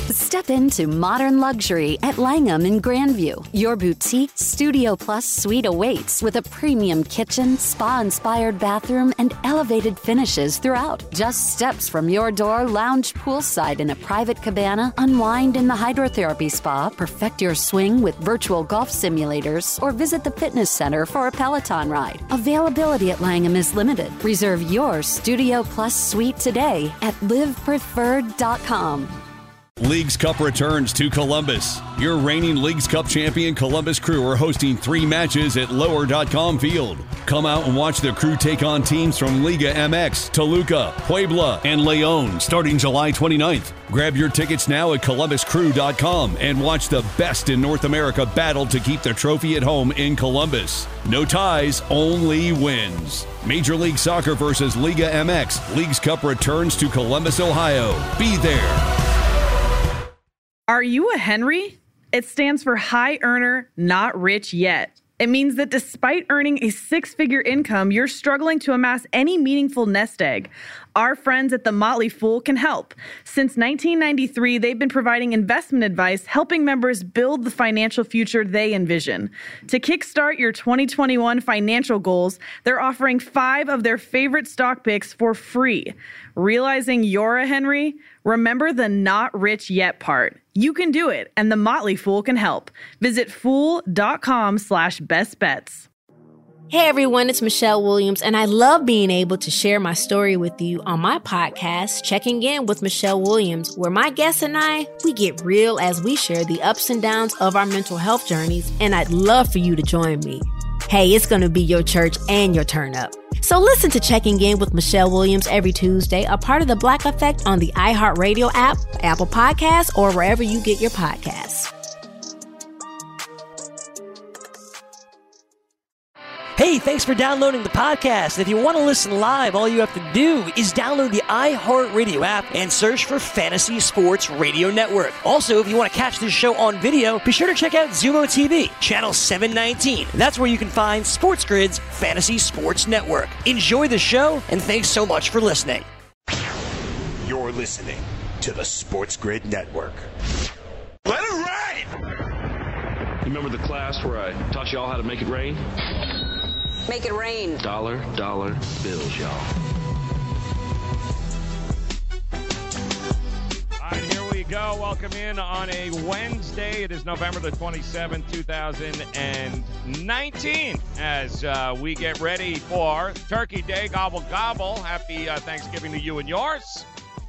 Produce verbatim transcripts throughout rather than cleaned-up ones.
Step into modern luxury at Langham in Grandview. Your boutique Studio Plus suite awaits with a premium kitchen, spa-inspired bathroom, and elevated finishes throughout. Just steps from your door, lounge poolside in a private cabana, unwind in the hydrotherapy spa, perfect your swing with virtual golf simulators, or visit the fitness center for a Peloton ride. Availability at Langham is limited. Reserve your Studio Plus suite today at live preferred dot com. Leagues Cup returns to Columbus. Your reigning Leagues Cup champion Columbus Crew are hosting three matches at lower dot com Field. Come out and watch the Crew take on teams from Liga M X, Toluca, Puebla, and León starting July twenty-ninth. Grab your tickets now at columbus crew dot com and watch the best in North America battle to keep the trophy at home in Columbus. No ties, only wins. Major League Soccer versus Liga M X. Leagues Cup returns to Columbus, Ohio. Be there. Are you a Henry? It stands for high earner, not rich yet. It means that despite earning a six-figure income, you're struggling to amass any meaningful nest egg. Our friends at The Motley Fool can help. Since nineteen ninety-three, they've been providing investment advice, helping members build the financial future they envision. To kickstart your twenty twenty-one financial goals, they're offering five of their favorite stock picks for free. Realizing you're a Henry? Remember the not rich yet part. You can do it, and The Motley Fool can help. Visit fool.com slash best bets. Hey everyone, it's Michelle Williams, and I love being able to share my story with you on my podcast, Checking In with Michelle Williams, where my guests and I, we get real as we share the ups and downs of our mental health journeys, and I'd love for you to join me. Hey, it's going to be your church and your turn up. So listen to Checking In with Michelle Williams every Tuesday, a part of the Black Effect on the iHeartRadio app, Apple Podcasts, or wherever you get your podcasts. Hey, thanks for downloading the podcast. If you want to listen live, all you have to do is download the iHeartRadio app and search for Fantasy Sports Radio Network. Also, if you want to catch this show on video, be sure to check out Zumo T V, channel seven nineteen. That's where you can find Sports Grid's Fantasy Sports Network. Enjoy the show, and thanks so much for listening. You're listening to the Sports Grid Network. Let it rain! You remember the class where I taught you all how to make it rain? Make it rain. Dollar, dollar bills, y'all. All right, here we go. Welcome in on a Wednesday. It is November the twenty-seventh, two thousand nineteen, as uh, we get ready for Turkey Day. Gobble, gobble. Happy uh, Thanksgiving to you and yours.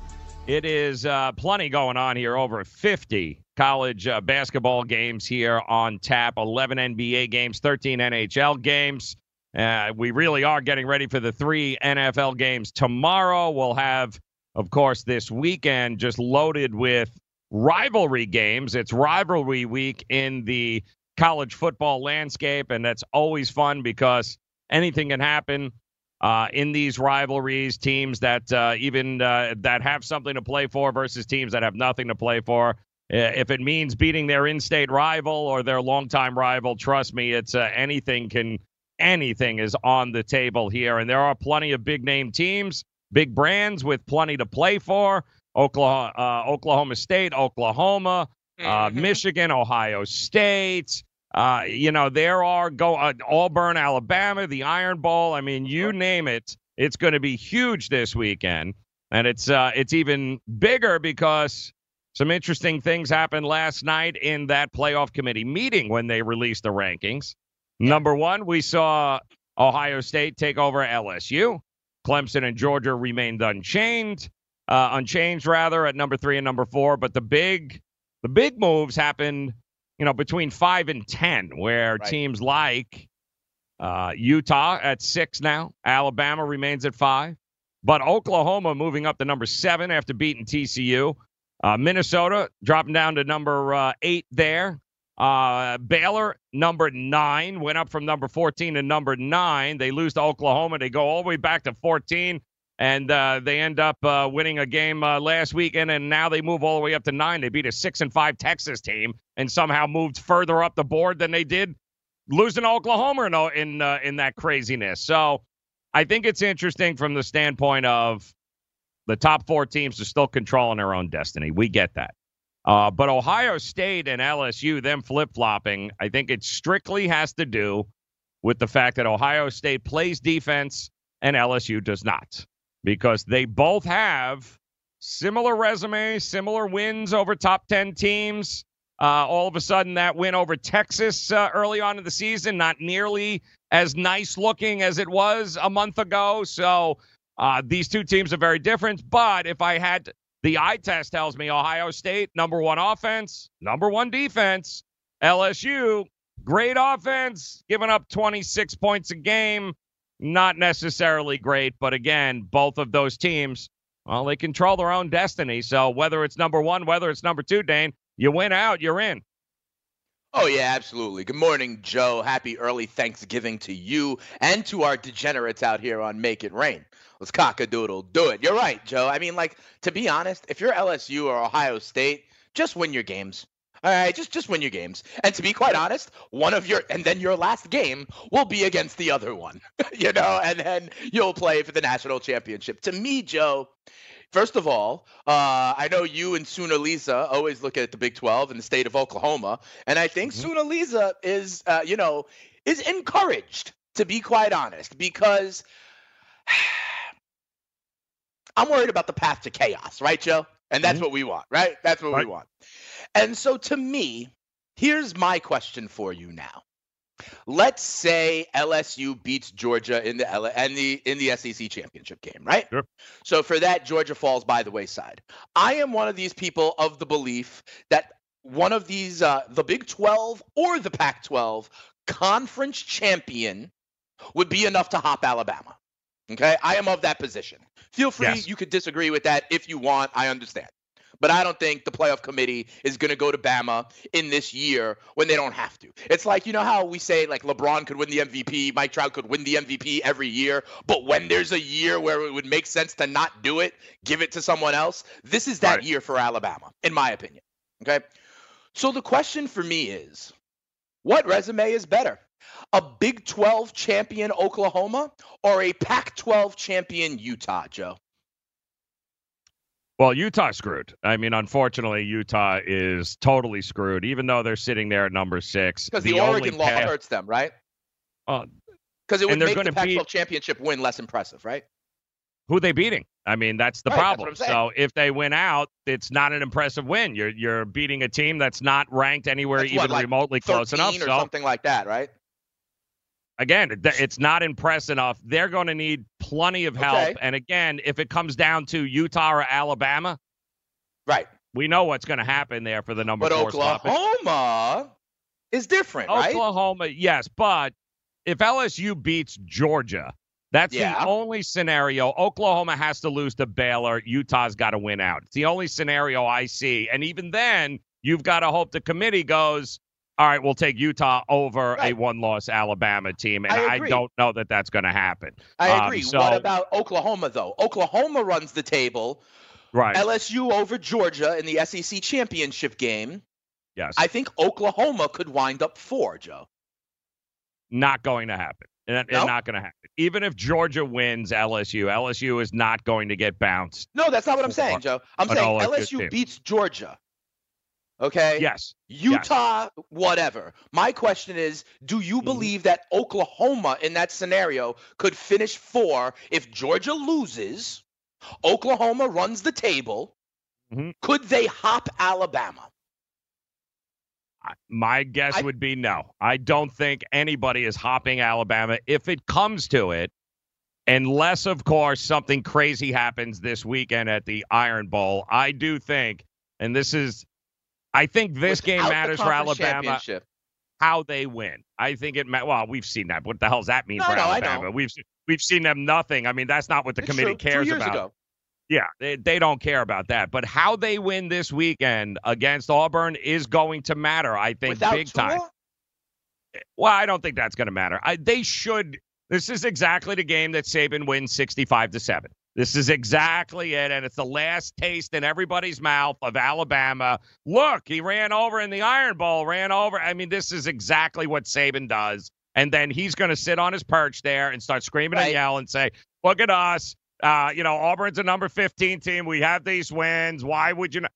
It is uh, plenty going on here. Over fifty college uh, basketball games here on tap. eleven N B A games, thirteen N H L games. Uh, we really are getting ready for the three N F L games tomorrow. We'll have, of course, this weekend just loaded with rivalry games. It's rivalry week in the college football landscape, and that's always fun because anything can happen uh, in these rivalries. Teams that uh, even uh, that have something to play for versus teams that have nothing to play for. Uh, if it means beating their in-state rival or their longtime rival, trust me, it's uh, anything can. Anything is on the table here, and there are plenty of big-name teams, big brands with plenty to play for. Oklahoma, uh, Oklahoma State, Oklahoma, uh, mm-hmm. Michigan, Ohio State. Uh, you know, there are go uh, Auburn, Alabama, the Iron Bowl. I mean, you name it. It's going to be huge this weekend, and it's uh, it's even bigger because some interesting things happened last night in that playoff committee meeting when they released the rankings. Number one, we saw Ohio State take over L S U. Clemson and Georgia remained unchanged, uh, unchanged rather at number three and number four. But the big, the big moves happened, you know, between five and ten, where right. teams like uh, Utah at six now, Alabama remains at five, but Oklahoma moving up to number seven after beating T C U. Uh, Minnesota dropping down to number uh, eight there. Uh, Baylor, number nine, went up from number fourteen to number nine. They lose to Oklahoma. They go all the way back to fourteen, and uh, they end up uh, winning a game uh, last weekend, and now they move all the way up to nine. They beat a six and five Texas team and somehow moved further up the board than they did losing to Oklahoma in, in, uh, in that craziness. So I think it's interesting from the standpoint of the top four teams are still controlling their own destiny. We get that. Uh, but Ohio State and L S U, them flip-flopping, I think it strictly has to do with the fact that Ohio State plays defense and L S U does not, because they both have similar resumes, similar wins over top ten teams. Uh, all of a sudden, that win over Texas uh, early on in the season, not nearly as nice looking as it was a month ago. So uh, these two teams are very different. But if I had to, the eye test tells me Ohio State, number one offense, number one defense. L S U, great offense, giving up twenty-six points a game. Not necessarily great, but again, both of those teams, well, they control their own destiny. So whether it's number one, whether it's number two, Dane, you win out, you're in. Oh, yeah, absolutely. Good morning, Joe. Happy early Thanksgiving to you and to our degenerates out here on Make It Rain. Let's cock-a-doodle do it. You're right, Joe. I mean, like, to be honest, if you're L S U or Ohio State, just win your games. All right, just just win your games. And to be quite honest, one of your and then your last game will be against the other one, you know, and then you'll play for the national championship. To me, Joe, first of all, uh, I know you and Sunalisa always look at the Big twelve in the state of Oklahoma, and I think mm-hmm. Sunalisa is, uh, you know, is encouraged, to be quite honest, because I'm worried about the path to chaos, right, Joe? And that's mm-hmm. what we want, right? That's what right. we want. And so to me, here's my question for you now. Let's say L S U beats Georgia in the L- and the in the S E C championship game, right? Sure. So for that, Georgia falls by the wayside. I am one of these people of the belief that one of these, uh, the Big twelve or the Pac twelve conference champion would be enough to hop Alabama. Okay, I am of that position. Feel free, yes. you could disagree with that if you want. I understand. But I don't think the playoff committee is going to go to Bama in this year when they don't have to. It's like, you know how we say, like, LeBron could win the M V P, Mike Trout could win the M V P every year, but when there's a year where it would make sense to not do it, give it to someone else, this is that right. year for Alabama, in my opinion. Okay? So the question for me is, what resume is better? A Big twelve champion Oklahoma or a Pac twelve champion Utah, Joe? Well, Utah's screwed. I mean, unfortunately, Utah is totally screwed, even though they're sitting there at number six. Because the, the Oregon law path, hurts them, right? Because uh, it would make the Pac twelve beat, championship win less impressive, right? Who are they beating? I mean, that's the right, problem. That's so if they win out, it's not an impressive win. You're you're beating a team that's not ranked anywhere that's even what, like remotely close enough. Or so, something like that, right? Again, it's not impressive enough. They're going to need plenty of help. Okay. And again, if it comes down to Utah or Alabama, right, we know what's going to happen there for the number but four spot. But Oklahoma is different, right? Oklahoma, yes. But if L S U beats Georgia, that's yeah. the only scenario. Oklahoma has to lose to Baylor. Utah's got to win out. It's the only scenario I see. And even then, you've got to hope the committee goes, all right, we'll take Utah over right. a one-loss Alabama team, and I, I don't know that that's going to happen. I agree. Um, so, what about Oklahoma, though? Oklahoma runs the table. Right. L S U over Georgia in the S E C championship game. Yes. I think Oklahoma could wind up four, Joe. Not going to happen. It's no? not going to happen. Even if Georgia wins L S U, L S U is not going to get bounced. No, that's not what I'm saying, Joe. I'm saying L S U team. beats Georgia. Okay? Yes. Utah, yes. whatever. My question is, do you believe that Oklahoma in that scenario could finish four if Georgia loses, Oklahoma runs the table, mm-hmm. could they hop Alabama? My guess I, would be no. I don't think anybody is hopping Alabama if it comes to it, unless, of course, something crazy happens this weekend at the Iron Bowl. I do think, and this is, I think this game matters for Alabama, how they win. I think it matters. Well, we've seen that. What the hell does that mean no, for no, Alabama? We've we've seen them nothing. I mean, that's not what the it's committee true. cares Two years about. Ago. Yeah, they, they don't care about that. But how they win this weekend against Auburn is going to matter, I think, Without big Tua? time. Well, I don't think that's going to matter. I, they should. This is exactly the game that Saban wins sixty-five to seven. This is exactly it, and it's the last taste in everybody's mouth of Alabama. Look, he ran over in the Iron Bowl, ran over. I mean, this is exactly what Saban does. And then he's going to sit on his perch there and start screaming right. and yell and say, look at us. Uh, you know, Auburn's a number fifteen team. We have these wins. Why would you not?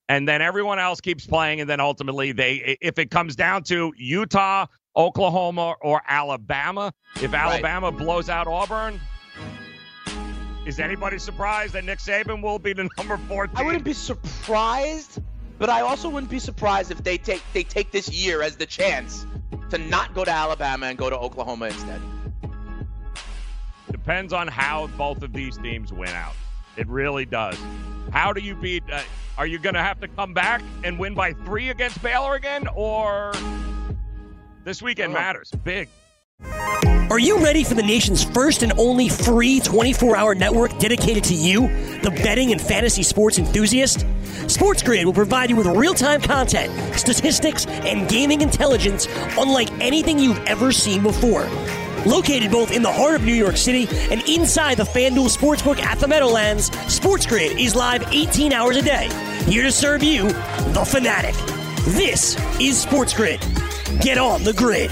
And then everyone else keeps playing, and then ultimately, they, if it comes down to Utah, Oklahoma, or Alabama, if Alabama right. blows out Auburn, is anybody surprised that Nick Saban will be the number fourteen? I wouldn't be surprised, but I also wouldn't be surprised if they take they take this year as the chance to not go to Alabama and go to Oklahoma instead. Depends on how both of these teams win out. It really does. How do you beat? Uh, are you going to have to come back and win by three against Baylor again, or this weekend oh. matters big? Are you ready for the nation's first and only free twenty-four hour network dedicated to you, the betting and fantasy sports enthusiast? SportsGrid will provide you with real-time content, statistics, and gaming intelligence unlike anything you've ever seen before. Located both in the heart of New York City and inside the FanDuel Sportsbook at the Meadowlands, SportsGrid is live eighteen hours a day, here to serve you, the fanatic. This is SportsGrid. Get on the grid.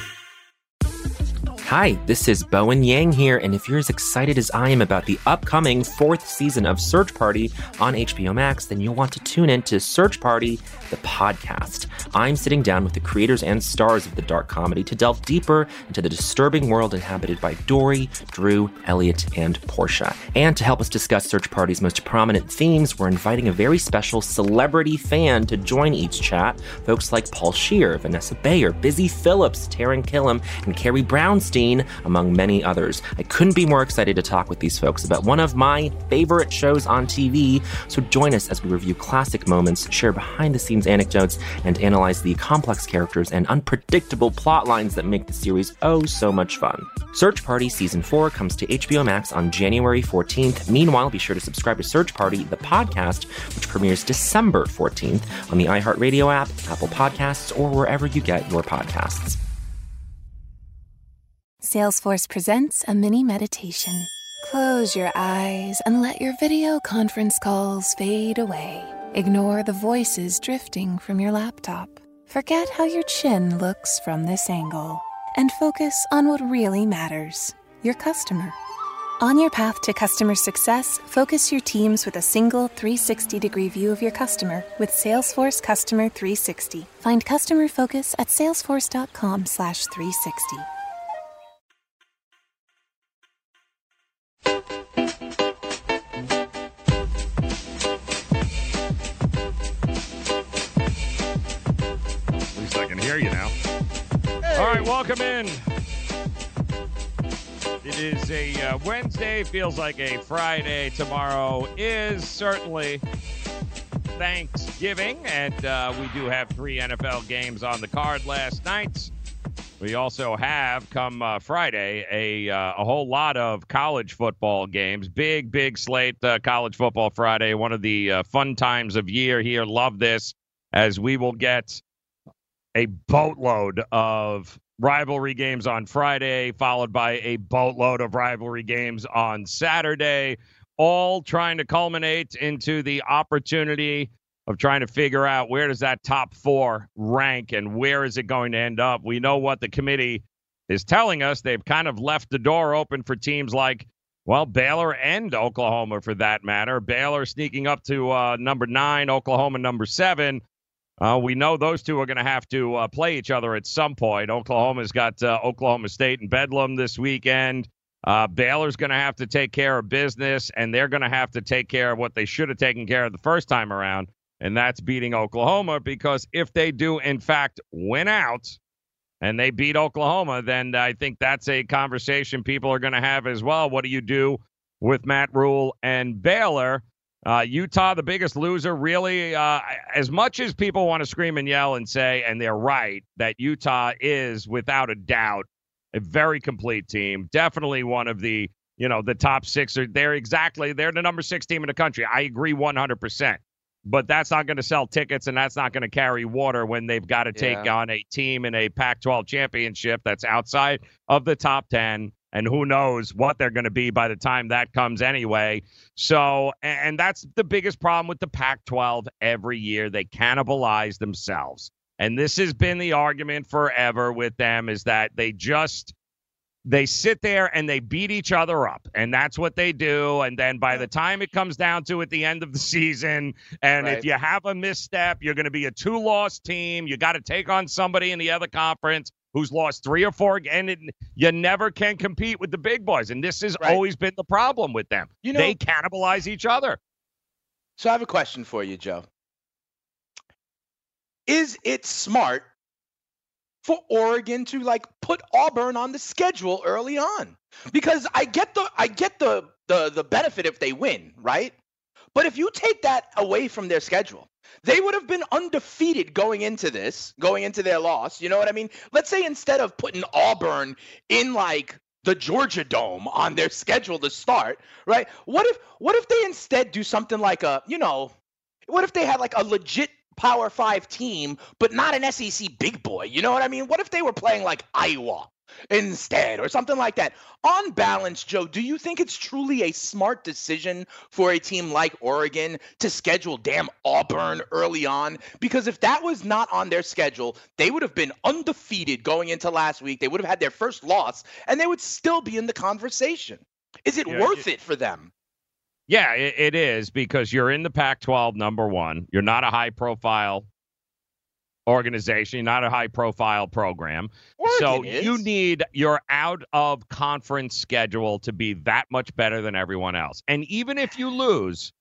Hi, this is Bowen Yang here, and if you're as excited as I am about the upcoming fourth season of Search Party on H B O Max, then you'll want to tune in to Search Party, the podcast. I'm sitting down with the creators and stars of the dark comedy to delve deeper into the disturbing world inhabited by Dory, Drew, Elliot, and Portia. And to help us discuss Search Party's most prominent themes, we're inviting a very special celebrity fan to join each chat. Folks like Paul Scheer, Vanessa Bayer, Busy Phillips, Taran Killam, and Carrie Brownstein, among many others. I couldn't be more excited to talk with these folks about one of my favorite shows on T V, so join us as we review classic moments, share behind-the-scenes anecdotes, and analyze the complex characters and unpredictable plot lines that make the series oh so much fun. Search Party Season four comes to H B O Max on January fourteenth. Meanwhile, be sure to subscribe to Search Party, the podcast, which premieres December fourteenth on the iHeartRadio app, Apple Podcasts, or wherever you get your podcasts. Salesforce presents a mini meditation. Close your eyes and let your video conference calls fade away. Ignore the voices drifting from your laptop. Forget how your chin looks from this angle. And focus on what really matters, your customer. On your path to customer success, focus your teams with a single three sixty degree view of your customer with Salesforce Customer three sixty. Find customer focus at salesforce.com slash 360. Hear you now. Hey. All right, welcome in. It is a uh, Wednesday, feels like a Friday. Tomorrow is certainly Thanksgiving, and uh, we do have three N F L games on the card last night. We also have, come uh, Friday, a uh, a whole lot of college football games. Big, big slate, uh, college football Friday, one of the uh, fun times of year here. Love this, as we will get a boatload of rivalry games on Friday, followed by a boatload of rivalry games on Saturday, all trying to culminate into the opportunity of trying to figure out where does that top four rank and where is it going to end up. We know what the committee is telling us. They've kind of left the door open for teams like, well, Baylor and Oklahoma, for that matter. Baylor sneaking up to uh, number nine, Oklahoma number seven. Uh, we know those two are going to have to uh, play each other at some point. Oklahoma's got uh, Oklahoma State and Bedlam this weekend. Uh, Baylor's going to have to take care of business, and they're going to have to take care of what they should have taken care of the first time around, and that's beating Oklahoma, because if they do, in fact, win out and they beat Oklahoma, then I think that's a conversation people are going to have as well. What do you do with Matt Rhule and Baylor? Uh, Utah, the biggest loser, really, uh, as much as people want to scream and yell and say, and they're right, that Utah is, without a doubt, a very complete team. Definitely one of the, you know, the top six. Are, they're exactly, they're the number six team in the country. I agree one hundred percent. But that's not going to sell tickets, and that's not going to carry water when they've got to take yeah. on a team in a Pac twelve championship that's outside of the top ten. And who knows what they're going to be by the time that comes anyway. So, and that's the biggest problem with the Pac twelve every year. They cannibalize themselves. And this has been the argument forever with them, is that they just they sit there and they beat each other up, and that's what they do. And then by the time it comes down to at the end of the season, and Right. if you have a misstep, you're going to be a two-loss team. You got to take on somebody in the other conference who's lost three or four, and it, you never can compete with the big boys. And this has Right. always been the problem with them. You know- they cannibalize each other. So I have a question for you, Joe. Is it smart for Oregon to like put Auburn on the schedule early on? Because I get the I get the the the benefit if they win, right? But if you take that away from their schedule, they would have been undefeated going into this, going into their loss. You know what I mean? Let's say instead of putting Auburn in like the Georgia Dome on their schedule to start, right? What if what if they instead do something like a, you know, what if they had like a legit Power Five team, but not an S E C big boy? You know what I mean? What if they were playing like Iowa instead or something like that? On balance, Joe, do you think it's truly a smart decision for a team like Oregon to schedule damn Auburn early on? Because if that was not on their schedule, they would have been undefeated going into last week. They would have had their first loss, and they would still be in the conversation. Is it Yeah, worth it- it for them? Yeah, it, it is, because you're in the Pac twelve, number one. You're not a high-profile organization. You're not a high-profile program. So Oregon is. you need your out-of-conference schedule to be that much better than everyone else. And even if you lose,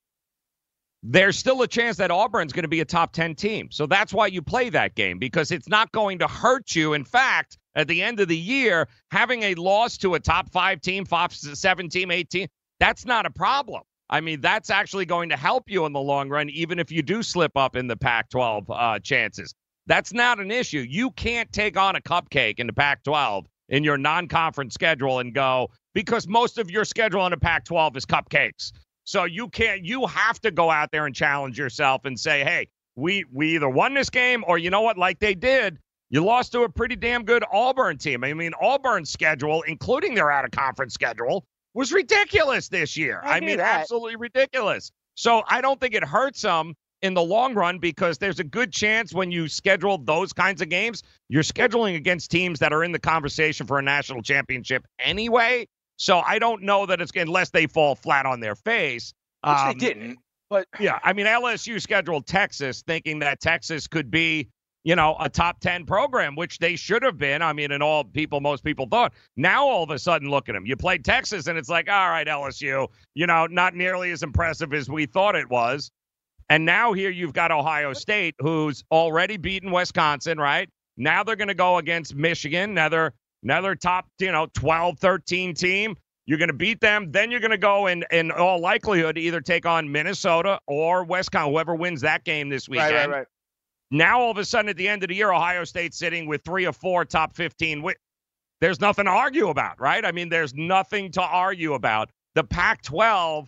there's still a chance that Auburn's going to be a top ten team. So that's why you play that game, because it's not going to hurt you. In fact, at the end of the year, having a loss to a top five team, five, seven team, eight team, that's not a problem. I mean, that's actually going to help you in the long run, even if you do slip up in the Pac twelve uh, chances. That's not an issue. You can't take on a cupcake in the Pac twelve in your non-conference schedule and go, because most of your schedule in the Pac twelve is cupcakes. So you can't, you have to go out there and challenge yourself and say, hey, we, we either won this game, or you know what, like they did, you lost to a pretty damn good Auburn team. I mean, Auburn's schedule, including their out-of-conference schedule, was ridiculous this year. I I, knew mean, that. absolutely ridiculous. So I don't think it hurts them in the long run, because there's a good chance when you schedule those kinds of games, you're scheduling against teams that are in the conversation for a national championship anyway. So I don't know that it's, unless they fall flat on their face. Which um, they didn't. But Yeah, I mean, L S U scheduled Texas thinking that Texas could be, you know, a top ten program, which they should have been. I mean, and all people, most people thought. Now, all of a sudden, look at them. You play Texas, and it's like, all right, L S U, you know, not nearly as impressive as we thought it was. And now here you've got Ohio State, who's already beaten Wisconsin, right? Now they're going to go against Michigan, another, another top, you know, twelve, thirteen team. You're going to beat them. Then you're going to go and, in all likelihood, either take on Minnesota or Wisconsin, whoever wins that game this weekend. right, right, right. Now, all of a sudden, at the end of the year, Ohio State's sitting with three or four top fifteen. Wi- There's nothing to argue about, right? I mean, there's nothing to argue about. The Pac twelve,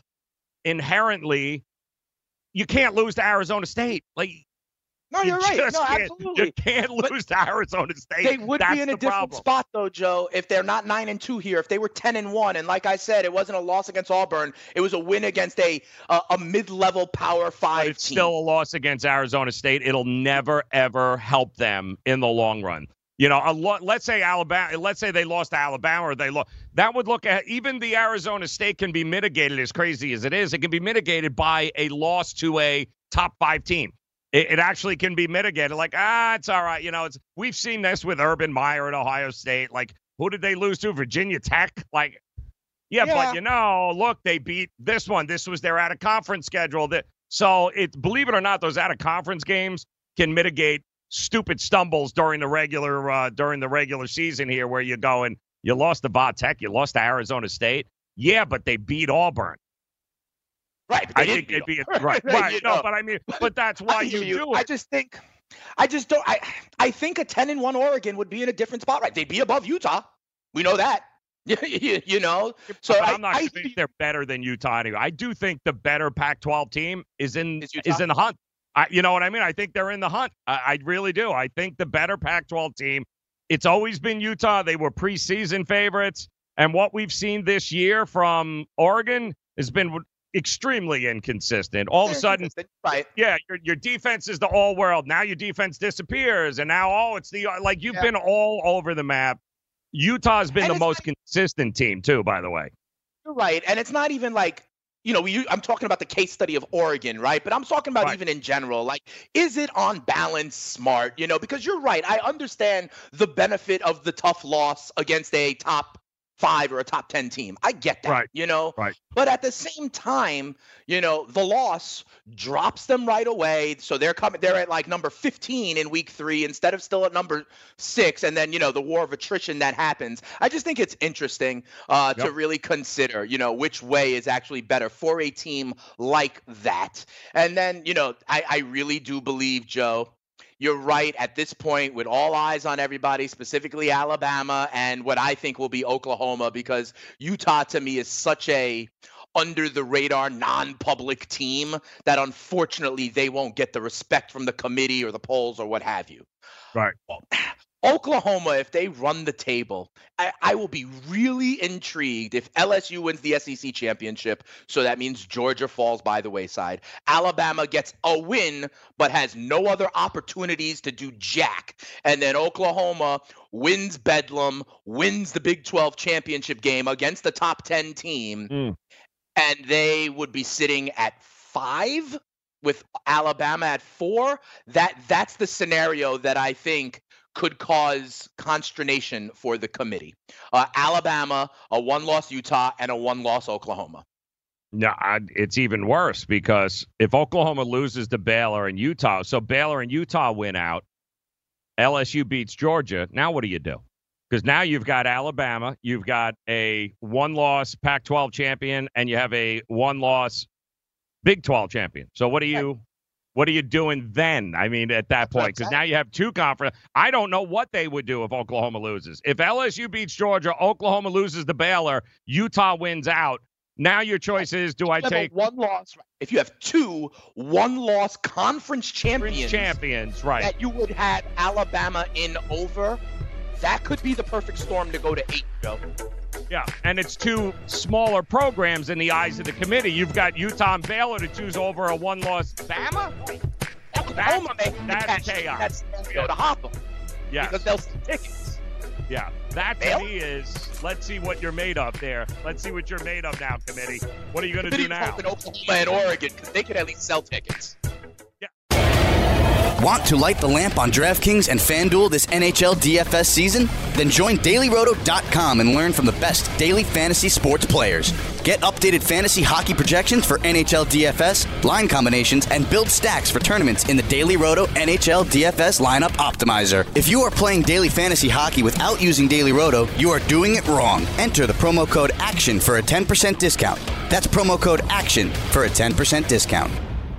inherently, you can't lose to Arizona State. Like, No, you you're right. just No, can't- absolutely. You can't But lose to Arizona State. They would That's be in a the different problem. spot, though, Joe, if they're not nine and two here. If they were ten and one, and like I said, it wasn't a loss against Auburn. It was a win against a a, a mid-level Power But Five it's team. still a loss against Arizona State. It'll never, ever help them in the long run. You know, a lo- let's say Alabama, let's say they lost to Alabama, or they lost. That would look at, even the Arizona State can be mitigated, as crazy as it is. It can be mitigated by a loss to a top five team. It, it actually can be mitigated. Like, ah, it's all right. You know, it's, we've seen this with Urban Meyer at Ohio State. Like, who did they lose to? Virginia Tech? Like, yeah, Yeah. but you know, look, they beat this one. This was their out of conference schedule. That so it, believe it or not, those out of conference games can mitigate stupid stumbles during the regular uh, during the regular season here, where you go and you lost to Va Tech, you lost to Arizona State. Yeah, but they beat Auburn. Right, but I they think didn't they'd beat be a, them. right. You Right. know. No, but I mean, but that's why I you hear do it. I just think, I just don't. I I think a ten and one Oregon would be in a different spot. Right, they'd be above Utah. We know that. you, you know. So but I, I'm not I, saying they're better than Utah anyway. I do think the better Pac twelve team is in Is Utah? is in the hunt. I, you know what I mean? I think they're in the hunt. I, I really do. I think the better Pac twelve team. It's always been Utah. They were preseason favorites, and what we've seen this year from Oregon has been extremely inconsistent. All of a sudden, right? Yeah, your your defense is the all world. Now your defense disappears, and now oh, it's the like you've Yeah. been all over the map. Utah's been and the most not, consistent team, too, by the way. You're right. And it's not even like, you know, we, I'm talking about the case study of Oregon, right? But I'm talking about right. even in general, like, is it on balance smart? You know, because you're right. I understand the benefit of the tough loss against a top five or a top ten team. I get that, right. you know, right. But at the same time, you know, the loss drops them right away. So they're coming, they're at like number fifteen in week three instead of still at number six. And then, you know, the war of attrition that happens. I just think it's interesting uh, yep. to really consider, you know, which way is actually better for a team like that. And then, you know, I, I really do believe, Joe, you're right. At this point, with all eyes on everybody, specifically Alabama and what I think will be Oklahoma, because Utah to me is such a under the radar, non-public team that unfortunately they won't get the respect from the committee or the polls or what have you. Right. Oklahoma, if they run the table, I, I will be really intrigued if L S U wins the S E C championship. So that means Georgia falls by the wayside. Alabama gets a win, but has no other opportunities to do jack. And then Oklahoma wins Bedlam, wins the Big twelve championship game against the top ten team. Mm. And they would be sitting at five with Alabama at four. That that's the scenario that I think could cause consternation for the committee. Uh, Alabama, a one-loss Utah, and a one-loss Oklahoma. No, I, it's even worse because if Oklahoma loses to Baylor and Utah, so Baylor and Utah win out, L S U beats Georgia, now what do you do? Because now you've got Alabama, you've got a one-loss Pac twelve champion, and you have a one-loss Big twelve champion. So what do you what are you doing then? I mean, at that point, because now you have two conference. I don't know what they would do if Oklahoma loses. If L S U beats Georgia, Oklahoma loses to Baylor, Utah wins out. Now your choice is, do I take one loss? If you have two one-loss conference champions, champions, right? That you would have Alabama in over. That could be the perfect storm to go to eight, Joe. Yeah, and it's two smaller programs in the eyes of the committee. You've got Utah and Baylor to choose over a one-loss Bama. Oklahoma that's, that's chaos. That's yeah. go to Hopper. Yeah, because they'll sell tickets. Yeah, that to Baylor? me is, let's see what you're made of there. Let's see what you're made of now, committee. What are you going to do now? Oklahoma and Oregon, because they could at least sell tickets. Want to light the lamp on DraftKings and FanDuel this N H L D F S season? Then join Daily Roto dot com and learn from the best daily fantasy sports players. Get updated fantasy hockey projections for N H L D F S, line combinations, and build stacks for tournaments in the Daily Roto N H L D F S Lineup Optimizer. If you are playing daily fantasy hockey without using Daily Roto, you are doing it wrong. Enter the promo code ACTION for a ten percent discount. That's promo code ACTION for a ten percent discount.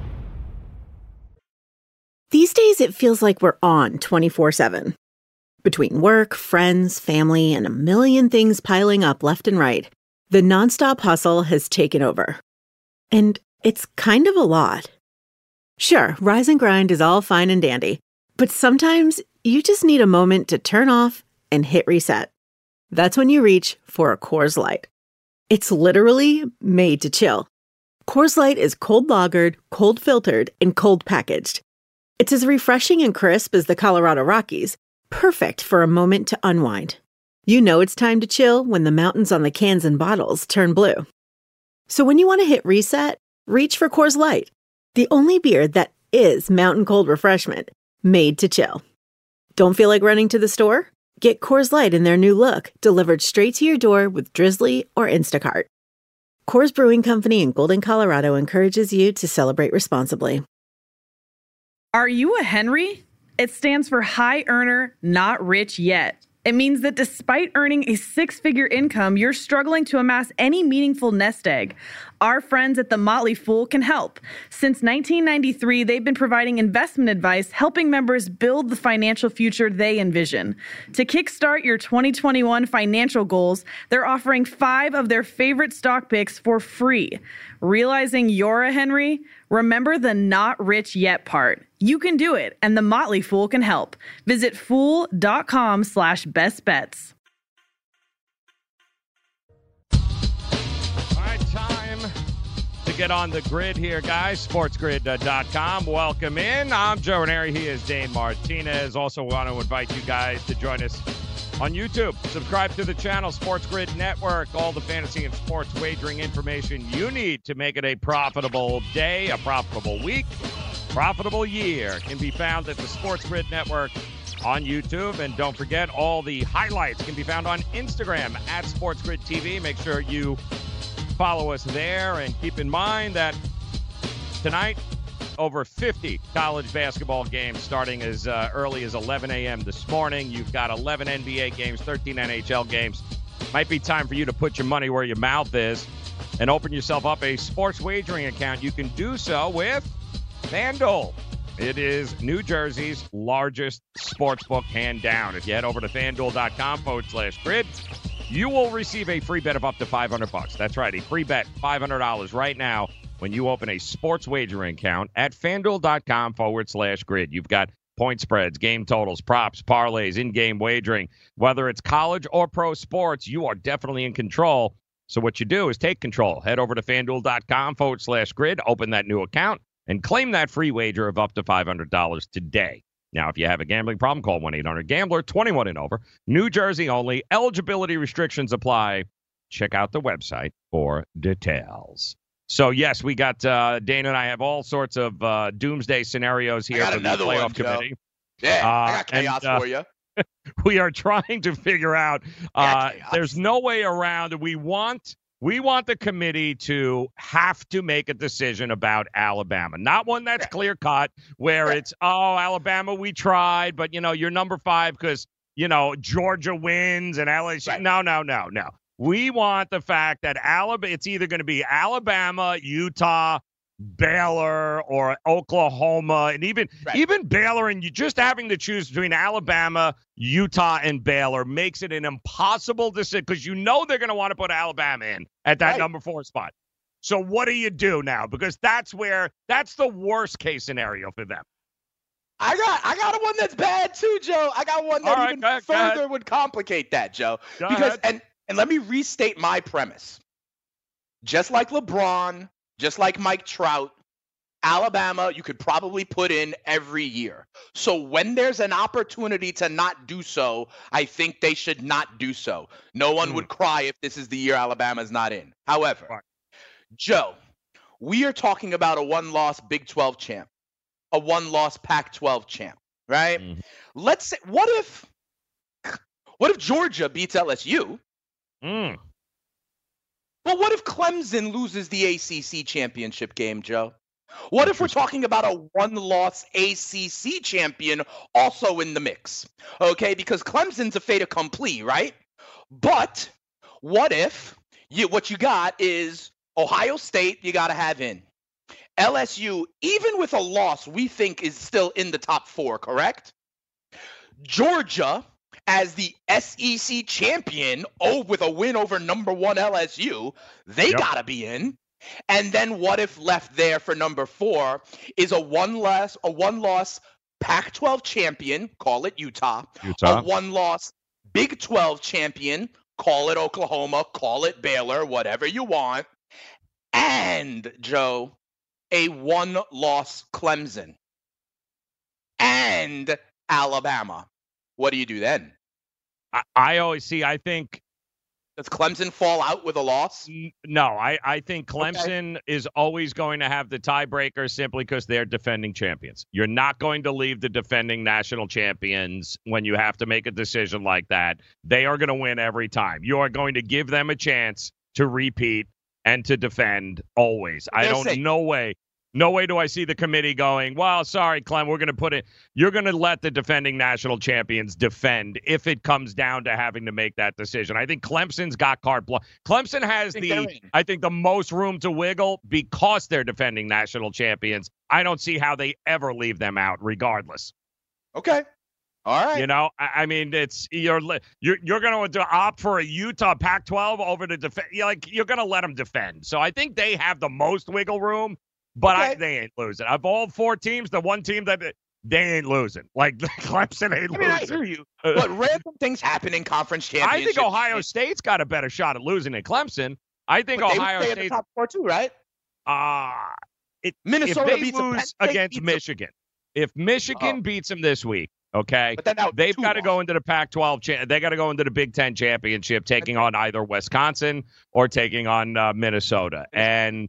These days, it feels like we're on twenty-four seven. Between work, friends, family, and a million things piling up left and right, the nonstop hustle has taken over. And it's kind of a lot. Sure, rise and grind is all fine and dandy, but sometimes you just need a moment to turn off and hit reset. That's when you reach for a Coors Light. It's literally made to chill. Coors Light is cold lagered, cold filtered, and cold packaged. It's as refreshing and crisp as the Colorado Rockies, perfect for a moment to unwind. You know it's time to chill when the mountains on the cans and bottles turn blue. So when you want to hit reset, reach for Coors Light, the only beer that is mountain cold refreshment, made to chill. Don't feel like running to the store? Get Coors Light in their new look, delivered straight to your door with Drizzly or Instacart. Coors Brewing Company in Golden, Colorado encourages you to celebrate responsibly. Are you a Henry? It stands for High Earner, Not Rich Yet. It means that despite earning a six-figure income, you're struggling to amass any meaningful nest egg. Our friends at The Motley Fool can help. Since nineteen ninety-three, they've been providing investment advice, helping members build the financial future they envision. To kickstart your twenty twenty-one financial goals, they're offering five of their favorite stock picks for free. Realizing you're a Henry? Remember the not rich yet part. You can do it, and The Motley Fool can help. Visit fool.com slash best bets. All right, time to get on the grid here, guys. sports grid dot com. Welcome in. I'm Joe Ranieri. He is Dane Martinez. Also want to invite you guys to join us on YouTube. Subscribe to the channel, Sports Grid Network. All the fantasy and sports wagering information you need to make it a profitable day, a profitable week, profitable year can be found at the Sports Grid Network on YouTube. And don't forget, all the highlights can be found on Instagram at Sports Grid T V. Make sure you follow us there, and keep in mind that tonight, over fifty college basketball games starting as uh, early as eleven a.m. this morning. You've got eleven N B A games, thirteen N H L games. Might be time for you to put your money where your mouth is and open yourself up a sports wagering account. You can do so with FanDuel. It is New Jersey's largest sports book, hand down. If you head over to FanDuel.com forward slash grid, you will receive a free bet of up to five hundred bucks. That's right, a free bet, five hundred dollars right now when you open a sports wagering account at FanDuel.com forward slash grid. You've got point spreads, game totals, props, parlays, in-game wagering. Whether it's college or pro sports, you are definitely in control. So what you do is take control. Head over to FanDuel.com forward slash grid, open that new account, and claim that free wager of up to five hundred dollars today. Now, if you have a gambling problem, call one eight hundred gambler, twenty-one and over. New Jersey only. Eligibility restrictions apply. Check out the website for details. So, yes, we got uh, Dana and I have all sorts of uh, doomsday scenarios here for the playoff one, committee. Yeah, uh, I got chaos and, uh, for you. We are trying to figure out. Uh, there's no way around. We want we want the committee to have to make a decision about Alabama, not one that's yeah. clear cut where yeah. it's oh Alabama, we tried, but you know you're number five because you know Georgia wins and L S U. Right. No, no, no, no. We want the fact that Alabama, it's either going to be Alabama, Utah, Baylor, or Oklahoma, and even right. even Baylor, and you just having to choose between Alabama, Utah, and Baylor makes it an impossible decision because you know they're going to want to put Alabama in at that right. number four spot. So what do you do now? Because that's where that's the worst case scenario for them. I got I got one that's bad too, Joe. I got one that right, even go, further go would complicate that, Joe. Go because ahead. and And let me restate my premise. Just like LeBron, just like Mike Trout, Alabama, you could probably put in every year. So when there's an opportunity to not do so, I think they should not do so. No one mm. would cry if this is the year Alabama's not in. However, right. Joe, we are talking about a one-loss Big twelve champ, a one-loss Pac twelve champ, right? Mm. Let's say, what if, what if Georgia beats L S U? Mm. Well, what if Clemson loses the A C C championship game, Joe? What if we're talking about a one-loss A C C champion also in the mix? Okay, because Clemson's a fait accompli, right? But what if you what you got is Ohio State you got to have in. L S U, even with a loss, we think is still in the top four, correct? Georgia, as the S E C champion, oh, with a win over number one L S U, they yep. got to be in. And then what if left there for number four is a one-loss, a one-loss Pac twelve champion, call it Utah, Utah. a one-loss Big twelve champion, call it Oklahoma, call it Baylor, whatever you want, and, Joe, a one-loss Clemson and Alabama. What do you do then? I, I always see, I think. Does Clemson fall out with a loss? No, I, I think Clemson okay. is always going to have the tiebreaker simply because they're defending champions. You're not going to leave the defending national champions when you have to make a decision like that. They are going to win every time. You are going to give them a chance to repeat and to defend always. They're I don't, safe. no way. No way do I see the committee going, well, sorry, Clem, we're going to put it. You're going to let the defending national champions defend if it comes down to having to make that decision. I think Clemson's got carte blanche. Clemson has I the, I think, the most room to wiggle because they're defending national champions. I don't see how they ever leave them out regardless. Okay. All right. You know, I, I mean, it's you're you're you're going to opt for a Utah Pac twelve over to defend. You're like you're going to let them defend. So I think they have the most wiggle room. But okay. I, they ain't losing. Of all four teams, the one team that they ain't losing. Like Clemson ain't I mean, losing. I hear you. But random things happen in conference championships. I think Ohio State's got a better shot at losing than Clemson. I think but Ohio they would stay State. in the top four too, right? Uh it, Minnesota if they beats lose against Michigan. If Michigan Oh. beats them this week, okay, But then that would be they've two got to go losses. into the Pac twelve. Cha- they got to go into the Big Ten championship, taking on either Wisconsin or taking on uh, Minnesota. And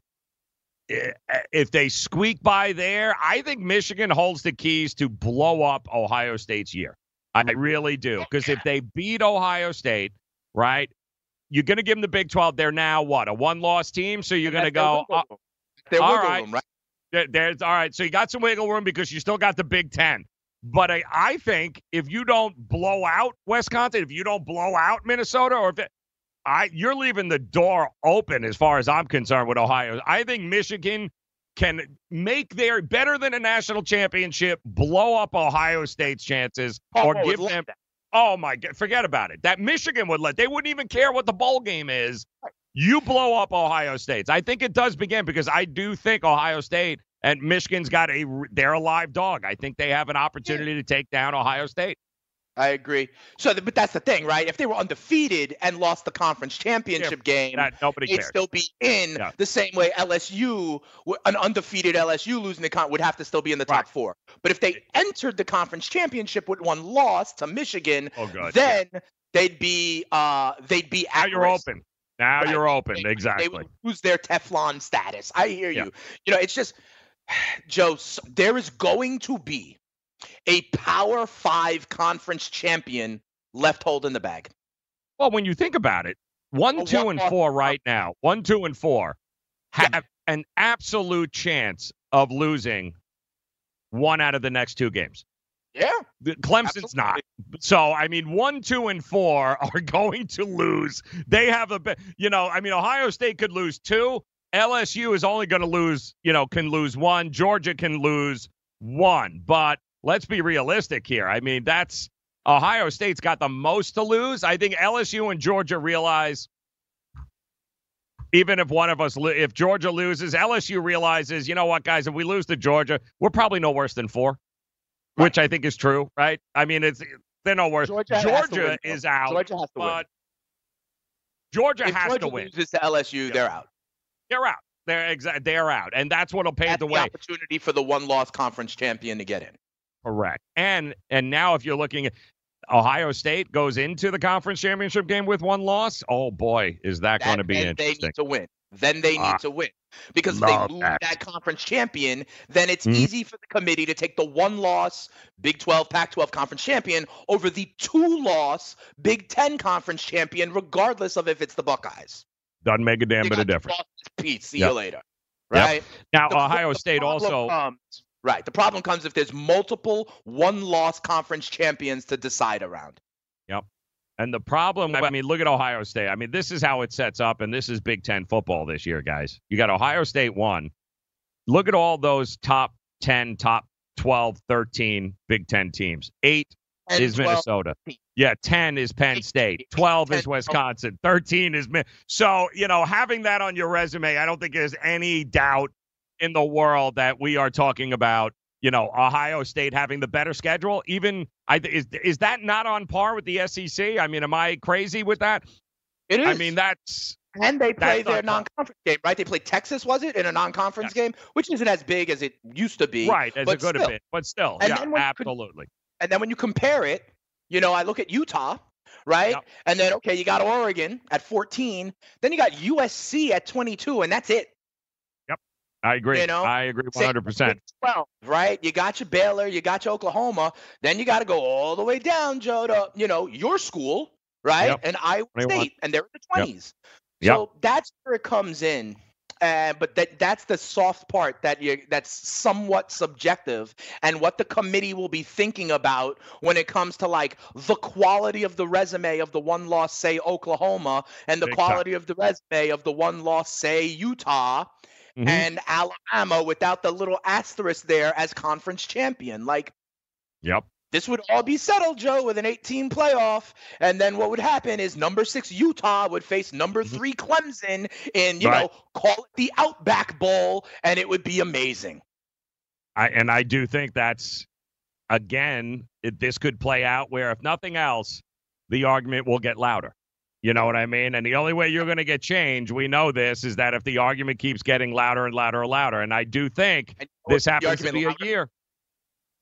i- if they squeak by there, I think Michigan holds the keys to blow up Ohio State's year. I really do. Because if they beat Ohio State, right, you're going to give them the Big twelve. They're now, what, a one-loss team? So you're going to go, uh, They're all wiggle right. room, right? there- there's, all right, so you got some wiggle room because you still got the Big Ten. But I, I think if you don't blow out Wisconsin, if you don't blow out Minnesota, or if it, I, you're leaving the door open as far as I'm concerned with Ohio. I think Michigan can make their better than a national championship, blow up Ohio State's chances, Oh, or I would give love them. that. Oh my God, forget about it. That Michigan would let. They wouldn't even care what the bowl game is. You blow up Ohio State's. I think it does begin because I do think Ohio State and Michigan's got a. They're a live dog. I think they have an opportunity to take down Ohio State. I agree. So, the, but that's the thing, right? If they were undefeated and lost the conference championship Yeah, game, that- nobody they'd cares. still be in Yeah. the same way L S U, w- an undefeated L S U losing the con would have to still be in the top Right. four. But if they entered the conference championship with one loss to Michigan, Oh, God, then they'd be uh they'd be Now at you're risk. open. Now Right. you're open. They- Exactly. They would lose their Teflon status. I hear Yeah. you. You know, it's just, Joe, s- there is going to be a Power Five conference champion left holding the bag. Well, when you think about it, one, A two, one- and four right now, one, two, and four have an absolute chance of losing one out of the next two games. Yeah. The- Clemson's not. So, I mean, one, two, and four are going to lose. They have a bit, you know, I mean, Ohio State could lose two. L S U is only going to lose, you know, can lose one. Georgia can lose one. But let's be realistic here. I mean, that's Ohio State's got the most to lose. I think L S U and Georgia realize even if one of us, lo- if Georgia loses, L S U realizes, you know what, guys, if we lose to Georgia, we're probably no worse than four, which I think is true, right? I mean, it's they're no worse. Georgia, has to Georgia win, though. is out, Georgia has to win. but Georgia If has Georgia to win. loses to L S U, they're out. They're out. They're exa- They're out, and that's what'll pave That's the the way. opportunity for the one-loss conference champion to get in. Correct. And and now if you're looking at Ohio State goes into the conference championship game with one loss, oh boy, is that, That- going to be then interesting. They need to win. Then they need Ah, to win. Because if love they lose that. that. conference champion, then it's Mhm. easy for the committee to take the one-loss Big twelve, Pac twelve conference champion over the two-loss Big Ten conference champion, regardless of if it's the Buckeyes. Doesn't make a damn They bit got of two difference. losses, Pete, see Yep. you later. Yep. Right? Now, The- Ohio the State problem also. comes- right. The problem comes if there's multiple one-loss conference champions to decide around. Yep. And the problem, I mean, look at Ohio State. I mean, this is how it sets up, and this is Big Ten football this year, guys. You got Ohio State one. Look at all those top ten, top twelve, thirteen Big Ten teams. Eight ten, is twelve, Minnesota. Yeah, ten is Penn State. twelve is Wisconsin. thirteen is Min. So, you know, having that on your resume, I don't think there's any doubt in the world that we are talking about, you know, Ohio State having the better schedule. Even I is is that not on par with the S E C? I mean, am I crazy with that? It is. I mean, that's And they play That's their not- non-conference game, right? They play Texas, was it, in a non-conference game, which isn't as big as it used to be. right as but it could still. have been, but still, And yeah, then when you could- absolutely. And then when you compare it, you know, I look at Utah, right? Yep. And then, okay, you got Oregon at fourteen. Then you got U S C at twenty-two, and that's it. I agree. You know, I agree one Same hundred with percent. Big twelve, right? You got your Baylor, you got your Oklahoma. Then you got to go all the way down, Joe, to, you know, your school, right? Yep. And Iowa twenty-one. State, and they're in the twenties. Yep. So that's where it comes in. Uh, but that that's the soft part that you that's somewhat subjective, and what the committee will be thinking about when it comes to like the quality of the resume of the one loss, say Oklahoma, and the Big time. quality of the resume of the one loss, say Utah, Mhm. and Alabama, without the little asterisk there as conference champion. Like, Yep. this would all be settled, Joe, with an eight-team playoff. And then what would happen is number six Utah would face number three Clemson in, you Right. know, call it the Outback Bowl, and it would be amazing. I and I do think that's again, it, this could play out where if nothing else, the argument will get louder. You know what I mean? And the only way you're going to get change, we know this, is that if the argument keeps getting louder and louder and louder. And I do think And you know this what the happens to argument be a louder? year.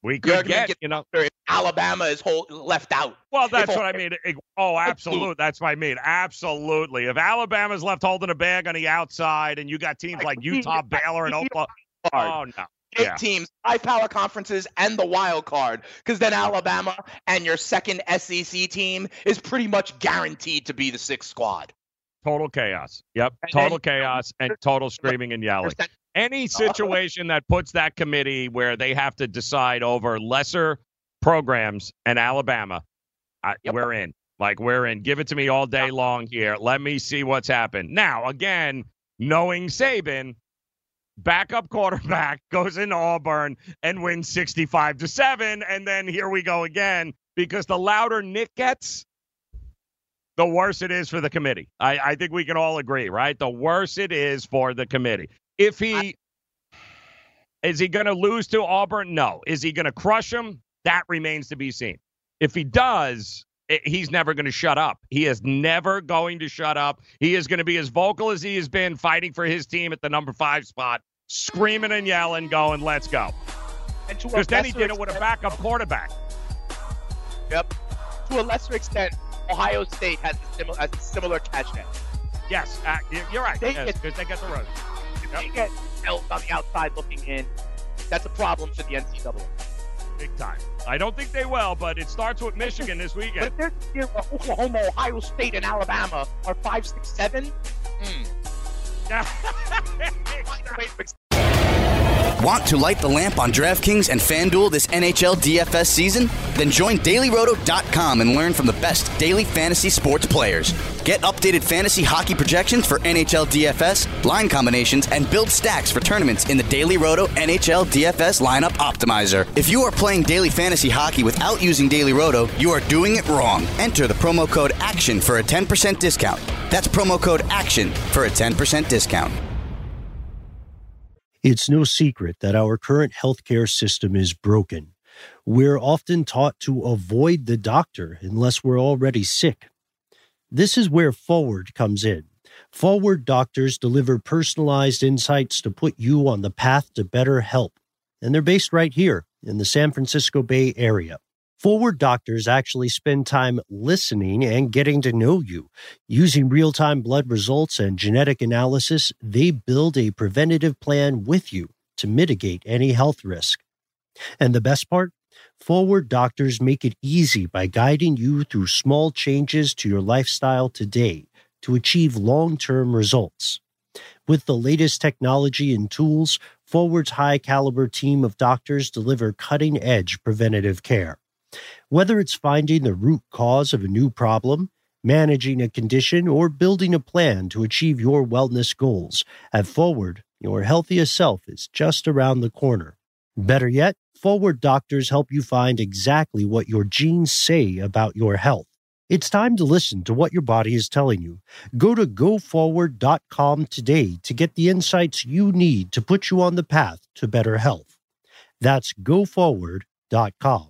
We could get, get, you know, if Alabama is whole, left out. Well, that's what I mean. It, oh, absolutely. That's what I mean. Absolutely. If Alabama's left holding a bag on the outside and you got teams like Utah, Baylor, and Oklahoma. Oh, no. Eight Yeah. teams, five power conferences, and the wild card. Because then Alabama and your second S E C team is pretty much guaranteed to be the sixth squad. Total chaos. Yep. And Total then- chaos and total screaming and yelling. Any situation that puts that committee where they have to decide over lesser programs and Alabama, I, Yep. we're in. Like, we're in. Give it to me all day long here. Let me see what's happened. Now, again, knowing Saban, backup quarterback goes into Auburn and wins sixty-five to seven, and then here we go again, because the louder Nick gets, the worse it is for the committee. I, I think we can all agree, right? The worse it is for the committee. If he is he going to lose to Auburn? No. Is he going to crush him? That remains to be seen. If he does, it, he's never going to shut up. He is never going to shut up. He is going to be as vocal as he has been fighting for his team at the number five spot, screaming and yelling, going, let's go. Because then he did it with a backup quarterback. Yep. To a lesser extent, Ohio State has a similar, has a similar catch net. Yes, uh, you're right. They Yes, get- because they get the road. If they get held on the outside looking in, that's a problem for the N C double A. Big time. I don't think they will, but it starts with Michigan this But weekend. if they're here, uh, Oklahoma, Ohio State, and Alabama are five, six, seven. Hmm. Want to light the lamp on DraftKings and FanDuel this N H L D F S season? Then join Daily Roto dot com and learn from the best daily fantasy sports players. Get updated fantasy hockey projections for N H L D F S, line combinations, and build stacks for tournaments in the Daily Roto N H L D F S Lineup Optimizer. If you are playing daily fantasy hockey without using Daily Roto, you are doing it wrong. Enter the promo code ACTION for a ten percent discount. That's promo code ACTION for a ten percent discount. It's no secret that our current healthcare system is broken. We're often taught to avoid the doctor unless we're already sick. This is where Forward comes in. Forward doctors deliver personalized insights to put you on the path to better health. And they're based right here in the San Francisco Bay Area. Forward doctors actually spend time listening and getting to know you. Using real-time blood results and genetic analysis, they build a preventative plan with you to mitigate any health risk. And the best part? Forward doctors make it easy by guiding you through small changes to your lifestyle today to achieve long-term results. With the latest technology and tools, Forward's high-caliber team of doctors deliver cutting-edge preventative care. Whether it's finding the root cause of a new problem, managing a condition, or building a plan to achieve your wellness goals, at Forward, your healthiest self is just around the corner. Better yet, Forward doctors help you find exactly what your genes say about your health. It's time to listen to what your body is telling you. Go to go forward dot com today to get the insights you need to put you on the path to better health. That's go forward dot com.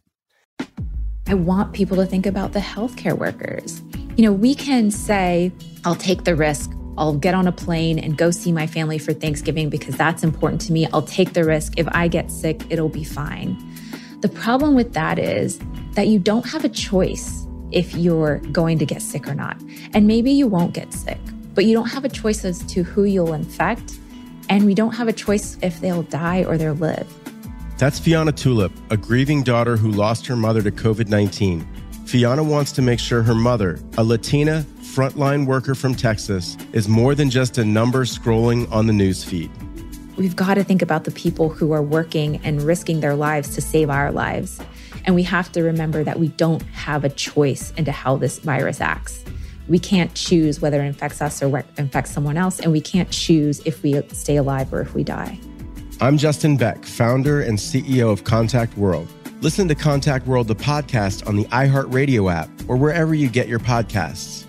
I want people to think about the healthcare workers. You know, we can say, I'll take the risk. I'll get on a plane and go see my family for Thanksgiving because that's important to me. I'll take the risk. If I get sick, it'll be fine. The problem with that is that you don't have a choice if you're going to get sick or not. And maybe you won't get sick, but you don't have a choice as to who you'll infect. And we don't have a choice if they'll die or they'll live. That's Fiona Tulip, a grieving daughter who lost her mother to covid nineteen. Fiona wants to make sure her mother, a Latina frontline worker from Texas, is more than just a number scrolling on the news feed. We've got to think about the people who are working and risking their lives to save our lives. And we have to remember that we don't have a choice into how this virus acts. We can't choose whether it infects us or infects someone else, and we can't choose if we stay alive or if we die. I'm Justin Beck, founder and C E O of Contact World. Listen to Contact World, the podcast, on the iHeartRadio app or wherever you get your podcasts.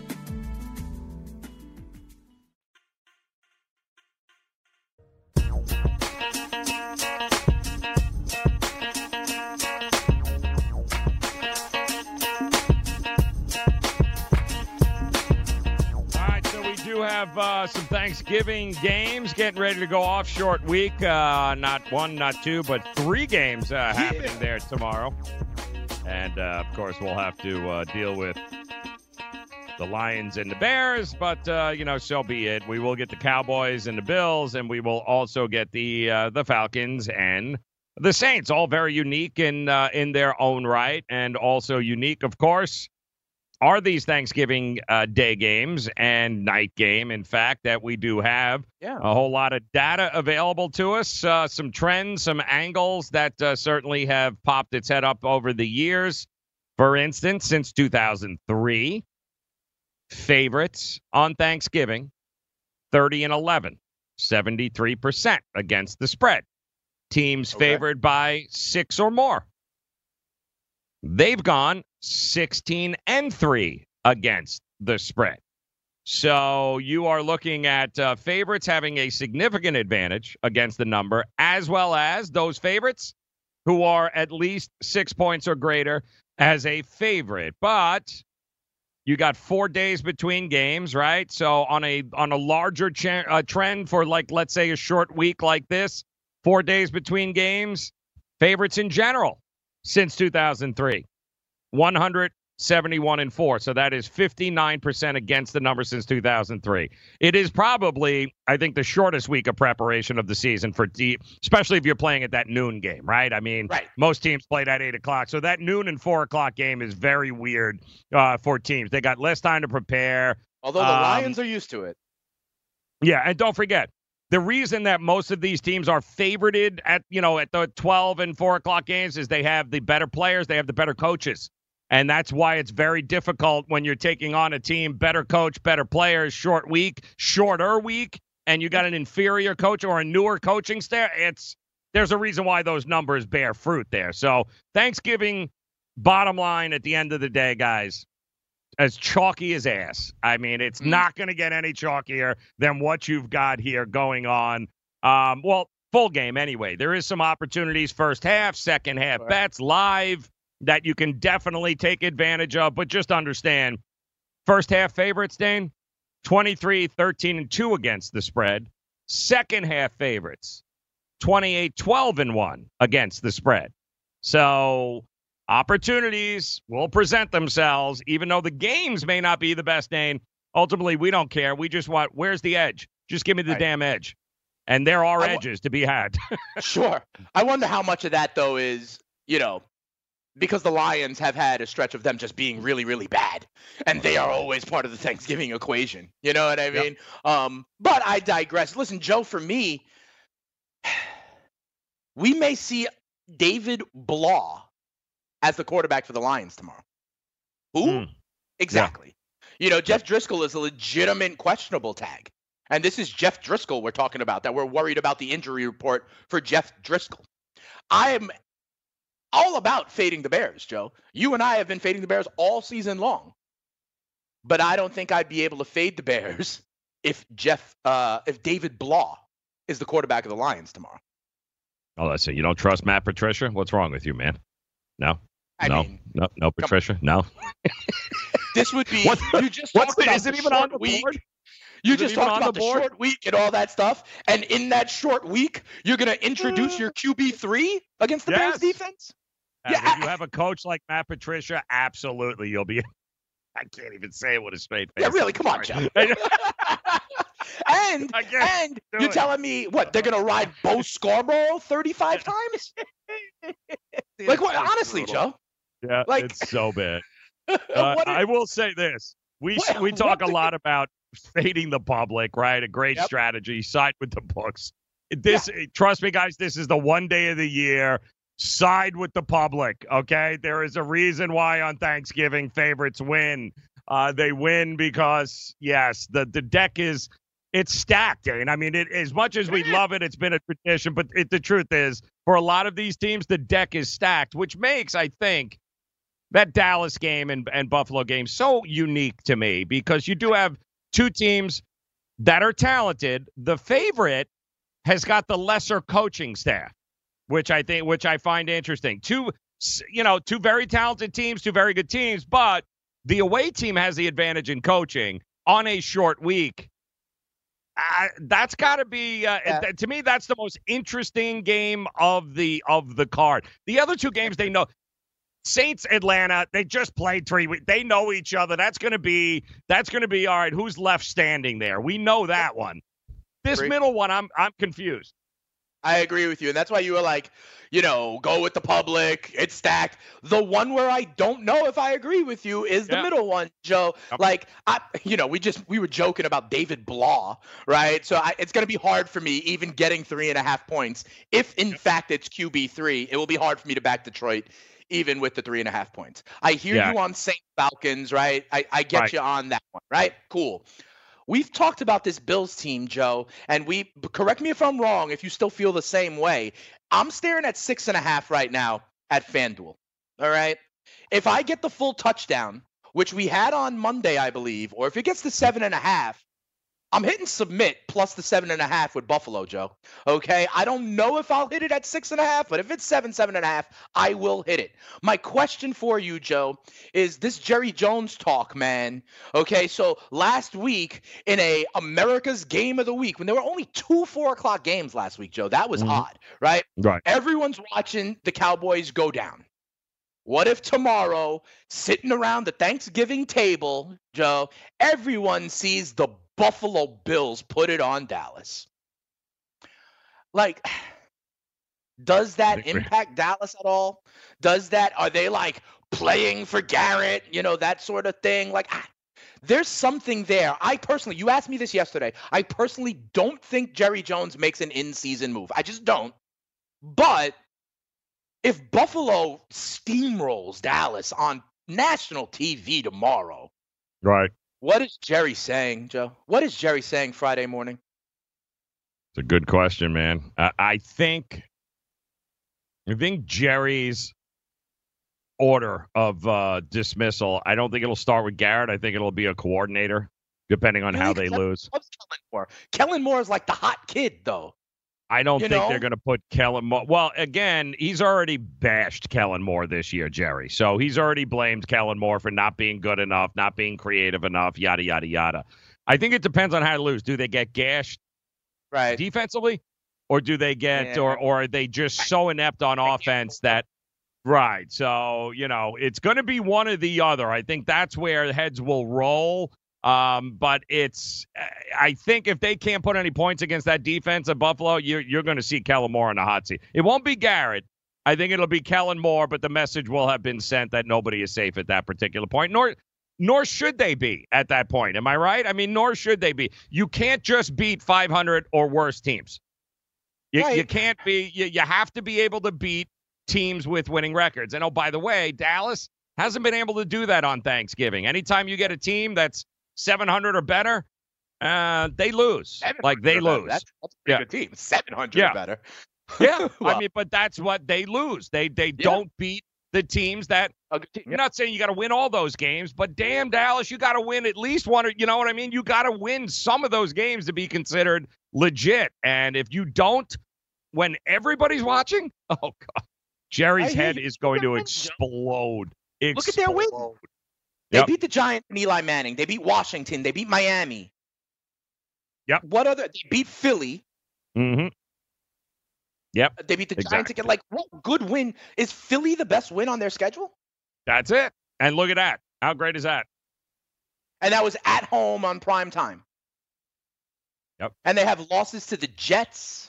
have uh, some Thanksgiving games getting ready to go off. Short week. Uh, not one, not two, but three games uh, happening yeah. there tomorrow. And, uh, of course, we'll have to uh, deal with the Lions and the Bears. But, uh, you know, so be it. We will get the Cowboys and the Bills, and we will also get the uh, the Falcons and the Saints. All very unique in, uh, in their own right, and also unique, of course, are these Thanksgiving uh, Day games and night game, in fact, that we do have yeah. a whole lot of data available to us, uh, some trends, some angles that uh, certainly have popped its head up over the years. For instance, since two thousand three, favorites on Thanksgiving, thirty and eleven, seventy-three percent against the spread. Teams okay. favored by six or more. They've gone sixteen and three against the spread. So you are looking at uh, favorites having a significant advantage against the number, as well as those favorites who are at least six points or greater as a favorite. But you got four days between games, right? So on a on a larger cha- uh, trend for, like, let's say a short week like this, four days between games, favorites in general since two thousand three. one hundred seventy-one and four. So that is fifty-nine percent against the number since two thousand three. It is probably, I think, the shortest week of preparation of the season for deep, especially if you're playing at that noon game, right? I mean, right. most teams played at eight o'clock. So that noon and four o'clock game is very weird uh, for teams. They got less time to prepare. Although the um, Lions are used to it. Yeah, and don't forget, the reason that most of these teams are favorited at, you know, at the twelve and four o'clock games is they have the better players, they have the better coaches. And that's why it's very difficult when you're taking on a team, better coach, better players, short week, shorter week, and you got an inferior coach or a newer coaching staff. It's there's a reason why those numbers bear fruit there. So Thanksgiving, bottom line at the end of the day, guys, as chalky as ass. I mean, it's mm-hmm. not going to get any chalkier than what you've got here going on. Um, well, full game anyway. There is some opportunities first half, second half right. bets live that you can definitely take advantage of, but just understand, first half favorites, Dane, twenty-three, thirteen, and two against the spread. Second half favorites, twenty-eight, twelve, and one against the spread. So opportunities will present themselves, even though the games may not be the best, Dane. Ultimately, we don't care. We just want, where's the edge? Just give me the right. damn edge. And there are I edges w- to be had. Sure. I wonder how much of that, though, is, you know, because the Lions have had a stretch of them just being really, really bad. And they are always part of the Thanksgiving equation. You know what I mean? Yep. Um, but I digress. Listen, Joe, for me, we may see David Blah as the quarterback for the Lions tomorrow. Who? Mm. Exactly. Yeah. You know, Jeff Driscoll is a legitimate questionable tag. And this is Jeff Driscoll we're talking about, that we're worried about the injury report for Jeff Driscoll. I am all about fading the Bears, Joe. You and I have been fading the Bears all season long. But I don't think I'd be able to fade the Bears if Jeff, uh, if David Blah is the quarterback of the Lions tomorrow. Oh, let's see. You don't trust Matt Patricia? What's wrong with you, man? No? I no? Mean, no, no, Patricia? No? This would be, what, you just what's talked the, about is it the even short on the week. board? You Is just talked about the, the short week and all that stuff. And in that short week, you're going to introduce your Q B three against the yes. Bears defense? And yeah. If you have a coach like Matt Patricia, absolutely, you'll be. I can't even say it with a straight face. Yeah, really, come on, Jeff. and and you're it. telling me what they're gonna ride Bo Scarborough thirty-five times? Like what? Honestly, brutal. Joe. Yeah, like it's so bad. Uh, is, I will say this: we what, we talk a lot about fading the public, right? A great yep. strategy. Side with the books. This, yeah. trust me, guys. This is the one day of the year. Side with the public, okay? There is a reason why on Thanksgiving favorites win. Uh, they win because, yes, the, the deck is it's stacked, and I mean, it, as much as we love it, it's been a tradition, but it, the truth is, for a lot of these teams, the deck is stacked, which makes, I think, that Dallas game and, and Buffalo game so unique to me because you do have two teams that are talented. The favorite has got the lesser coaching staff. Which I think, which I find interesting. Two, you know, two very talented teams, two very good teams, but the away team has the advantage in coaching on a short week. Uh, that's got to be uh, yeah. th- to me. That's the most interesting game of the of the card. The other two games, they know. Saints, Atlanta. They just played three weeks. They know each other. That's going to be. That's going to be all right. Who's left standing there? We know that one. This agree. middle one, I'm I'm confused. I agree with you, and that's why you were like, you know, go with the public. It's stacked. The one where I don't know if I agree with you is the yeah. middle one, Joe. Yep. Like, I, you know, we just we were joking about David Blah, right? So I, it's going to be hard for me even getting three and a half points. If in yep. fact it's Q B three, it will be hard for me to back Detroit, even with the three and a half points. I hear yeah. you on Saints Falcons, right? I, I get right. you on that one, right? Cool. We've talked about this Bills team, Joe, and we correct me if I'm wrong, if you still feel the same way. I'm staring at six and a half right now at FanDuel. All right. If I get the full touchdown, which we had on Monday, I believe, or if it gets to seven and a half, I'm hitting submit plus the seven and a half with Buffalo, Joe. Okay. I don't know if I'll hit it at six and a half, but if it's seven, seven and a half, I will hit it. My question for you, Joe, is this Jerry Jones talk, man. Okay. So last week in a America's Game of the Week, when there were only two four o'clock games last week, Joe, that was mm-hmm. odd, right? Right. Everyone's watching the Cowboys go down. What if tomorrow, sitting around the Thanksgiving table, Joe, everyone sees the Buffalo Bills put it on Dallas? Like, does that impact Dallas at all? Does that, are they like playing for Garrett, you know, that sort of thing? Like, ah, there's something there. I personally, you asked me this yesterday, I personally don't think Jerry Jones makes an in-season move. I just don't. But if Buffalo steamrolls Dallas on national T V tomorrow, right? What is Jerry saying, Joe? What is Jerry saying Friday morning? It's a good question, man. Uh, I think, I think Jerry's order of uh, dismissal, I don't think it'll start with Garrett. I think it'll be a coordinator, depending on how they lose. Kellen Moore. Kellen Moore is like the hot kid, though. I don't you think know? they're going to put Kellen Moore. Well, again, he's already bashed Kellen Moore this year, Jerry. So he's already blamed Kellen Moore for not being good enough, not being creative enough, yada, yada, yada. I think it depends on how to lose. Do they get gashed right defensively? Or do they get, yeah. or, or are they just so inept on offense that, right. So, you know, it's going to be one or the other. I think that's where the heads will roll. Um, but it's, I think if they can't put any points against that defense of Buffalo, you're, you're going to see Kellen Moore on the hot seat. It won't be Garrett. I think it'll be Kellen Moore, but the message will have been sent that nobody is safe at that particular point, nor, nor should they be at that point. Am I right? I mean, nor should they be. You can't just beat five hundred or worse teams. You, right. you can't be, you, you have to be able to beat teams with winning records. And oh, by the way, Dallas hasn't been able to do that on Thanksgiving. Anytime you get a team that's seven hundred or better, uh, they lose. Like, they lose. That's, that's a pretty yeah. good team. seven hundred yeah. or better. yeah. well, I mean, but that's what they lose. They they yeah. don't beat the teams that – I'm not saying you got to win all those games, but damn, Dallas, you got to win at least one. Or, you know what I mean? You got to win some of those games to be considered legit. And if you don't, when everybody's watching, oh, God, Jerry's head is going to explode. explode. Look at their win. They yep. beat the Giants and Eli Manning. They beat Washington. They beat Miami. Yep. What other? They beat Philly. Mm-hmm. Yep. They beat the exactly. Giants again. Like, what good win? Is Philly the best win on their schedule? That's it. And look at that. How great is that? And that was at home on prime time. Yep. And they have losses to the Jets.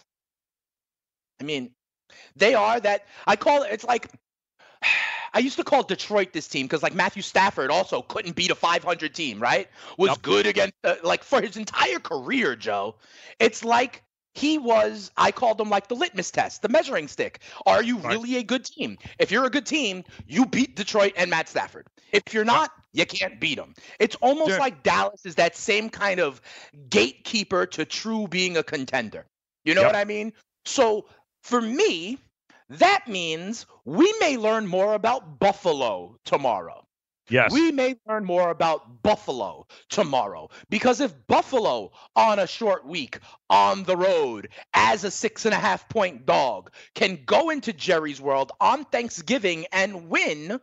I mean, they are that. I call it, it's like, I used to call Detroit this team because, like, Matthew Stafford also couldn't beat a five hundred team, right? Was yep. good against, uh, like, for his entire career, Joe. It's like he was, I called him, like, the litmus test, the measuring stick. Are you right. really a good team? If you're a good team, you beat Detroit and Matt Stafford. If you're not, you can't beat them. It's almost yeah. like Dallas is that same kind of gatekeeper to true being a contender. You know yep. what I mean? So, for me, that means we may learn more about Buffalo tomorrow. Yes. We may learn more about Buffalo tomorrow. Because if Buffalo on a short week on the road as a six and a half point dog can go into Jerry's world on Thanksgiving and win,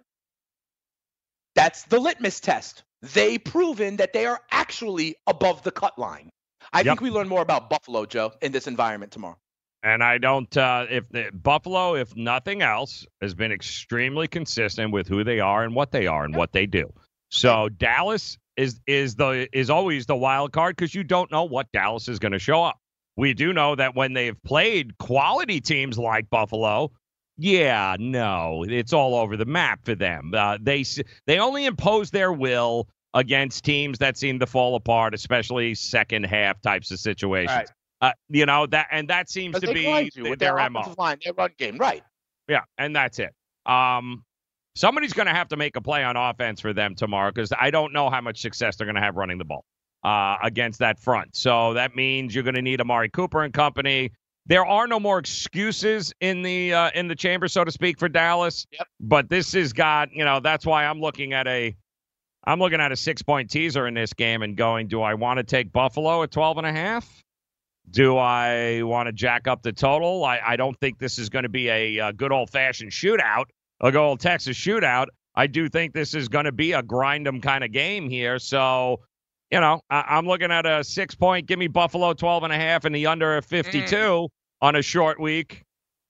that's the litmus test. They proven that they are actually above the cut line. I Yep. think we learn more about Buffalo, Joe, in this environment tomorrow. And I don't, uh, if the, Buffalo, if nothing else, has been extremely consistent with who they are and what they are and what they do. So Dallas is is the is always the wild card because you don't know what Dallas is going to show up. We do know that when they've played quality teams like Buffalo, yeah, no, it's all over the map for them. Uh, they they only impose their will against teams that seem to fall apart, especially second half types of situations. Right. Uh, you know that, and that seems to they be blind you th- with their their M O. offensive line, their run game, right? Yeah, and that's it. Um, somebody's going to have to make a play on offense for them tomorrow because I don't know how much success they're going to have running the ball uh, against that front. So that means you're going to need Amari Cooper and company. There are no more excuses in the uh, in the chamber, so to speak, for Dallas. Yep. But this has got, you know, that's why I'm looking at a, I'm looking at a six point teaser in this game and going, do I want to take Buffalo at twelve and a half? Do I want to jack up the total? I, I don't think this is going to be a, a good old-fashioned shootout, a good old Texas shootout. I do think this is going to be a grind-em kind of game here. So, you know, I, I'm looking at a six-point, give me Buffalo twelve and a half and the under of fifty-two mm. on a short week.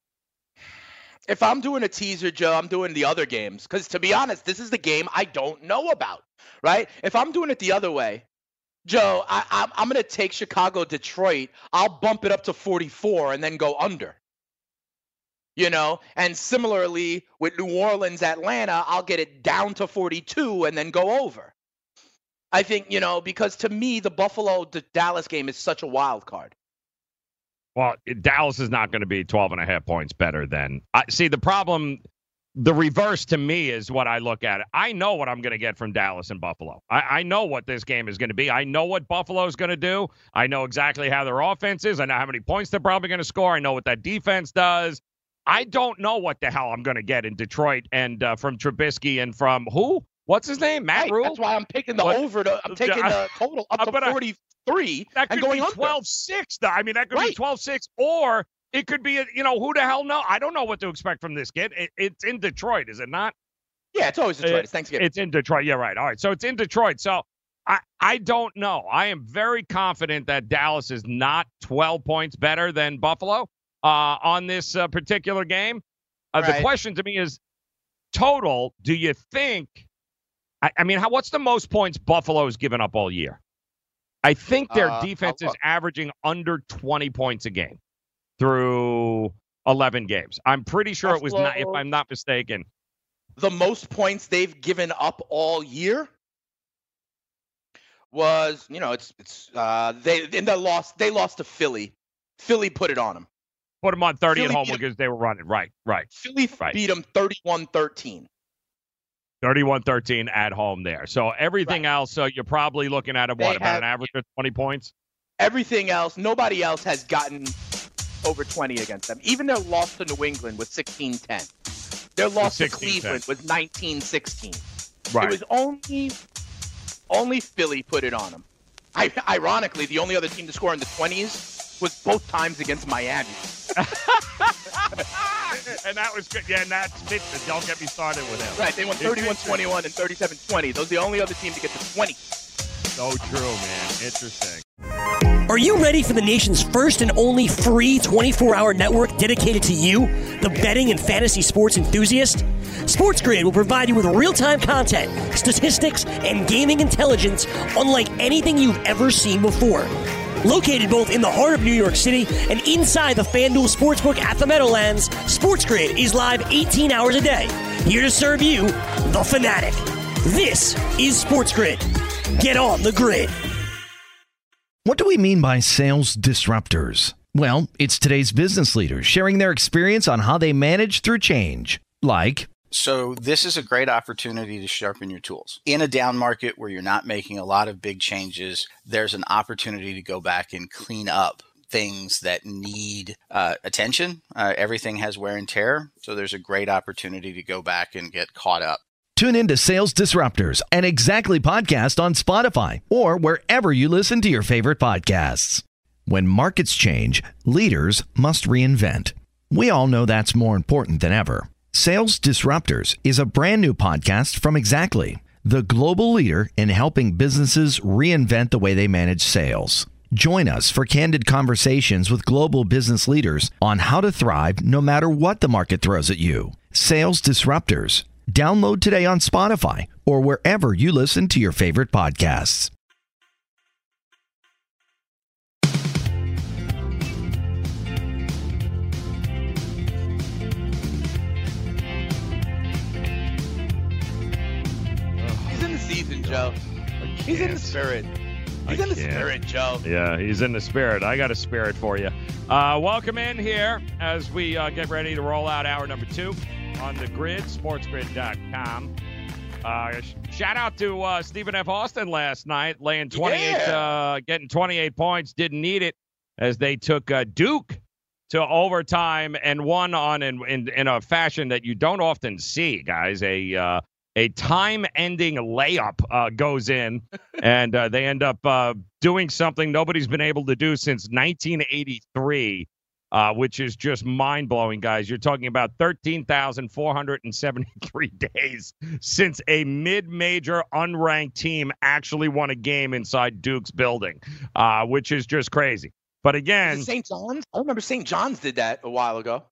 If I'm doing a teaser, Joe, I'm doing the other games. Because to be honest, this is the game I don't know about, right? If I'm doing it the other way, Joe, I, I, I'm going to take Chicago-Detroit. I'll bump it up to forty-four and then go under. You know, and similarly with New Orleans-Atlanta, I'll get it down to forty-two and then go over. I think, you know, because to me, the Buffalo-Dallas game is such a wild card. Well, Dallas is not going to be twelve and a half points better than I see. The problem, the reverse to me is what I look at. I know what I'm going to get from Dallas and Buffalo. I, I know what this game is going to be. I know what Buffalo is going to do. I know exactly how their offense is. I know how many points they're probably going to score. I know what that defense does. I don't know what the hell I'm going to get in Detroit and uh, from Trubisky and from who? What's his name? Matt right, Rule? That's why I'm picking the what? over. To, I'm taking the total up to forty-three that could and going be twelve six. I mean, that could right. be twelve six or it could be, you know, who the hell knows? I don't know what to expect from this kid. It, it's in Detroit, is it not? Yeah, it's always Detroit. It, it's Thanksgiving. It's in Detroit. Yeah, right. All right. So it's in Detroit. So I, I don't know. I am very confident that Dallas is not twelve points better than Buffalo uh, on this uh, particular game. Uh, right. The question to me is total. Do you think, I, I mean, how, what's the most points Buffalo's given up all year? I think their uh, defense is averaging under twenty points a game through eleven games. I'm pretty sure Buffalo, it was not, if I'm not mistaken. The most points they've given up all year was, you know, it's it's uh they in the loss they lost to Philly. Philly put it on them. Put them on thirty Philly at home because they were running. Right, right. Philly right. beat them thirty-one thirteen. thirty-one thirteen at home there. So everything right. else, so you're probably looking at a, what, about an average of twenty points? Everything else, nobody else has gotten over twenty against them. Even their loss to New England was sixteen ten. Their loss to Cleveland was nineteen sixteen. Right. It was only, only Philly put it on them. I, ironically, the only other team to score in the twenties was both times against Miami. And that was good. Yeah, and that's it. Don't get me started with him. Right, they won thirty-one twenty-one and thirty-seven twenty. Those are the only other team to get to twenty. So true, man. Interesting. Are you ready for the nation's first and only free twenty-four hour network dedicated to you, the betting and fantasy sports enthusiast? SportsGrid will provide you with real-time content, statistics, and gaming intelligence unlike anything you've ever seen before. Located both in the heart of New York City and inside the FanDuel Sportsbook at the Meadowlands, SportsGrid is live eighteen hours a day, here to serve you, the fanatic. This is SportsGrid. Get on the grid. What do we mean by sales disruptors? Well, it's today's business leaders sharing their experience on how they manage through change. Like, so this is a great opportunity to sharpen your tools. In a down market where you're not making a lot of big changes, there's an opportunity to go back and clean up things that need uh, attention. Uh, everything has wear and tear, so there's a great opportunity to go back and get caught up. Tune in to Sales Disruptors, an Exactly podcast on Spotify or wherever you listen to your favorite podcasts. When markets change, leaders must reinvent. We all know that's more important than ever. Sales Disruptors is a brand new podcast from Exactly, the global leader in helping businesses reinvent the way they manage sales. Join us for candid conversations with global business leaders on how to thrive no matter what the market throws at you. Sales Disruptors. Download today on Spotify or wherever you listen to your favorite podcasts. He's in the season, Joe. He's in the spirit. He's I in the can't. spirit, Joe. Yeah, he's in the spirit. I got a spirit for you. Uh, welcome in here as we uh, get ready to roll out hour number two on the grid, sports grid dot com. Uh, sh- shout out to uh, Stephen F. Austin last night, laying twenty-eight, Yeah. uh, getting twenty-eight points. Didn't need it as they took uh, Duke to overtime and won on in, in in a fashion that you don't often see, guys. A uh, a time-ending layup uh, goes in, and uh, they end up uh, doing something nobody's been able to do since nineteen eighty-three, uh, which is just mind-blowing, guys. You're talking about thirteen thousand four hundred seventy-three days since a mid-major unranked team actually won a game inside Duke's building, uh, which is just crazy. But again, Saint John's? I remember Saint John's did that a while ago.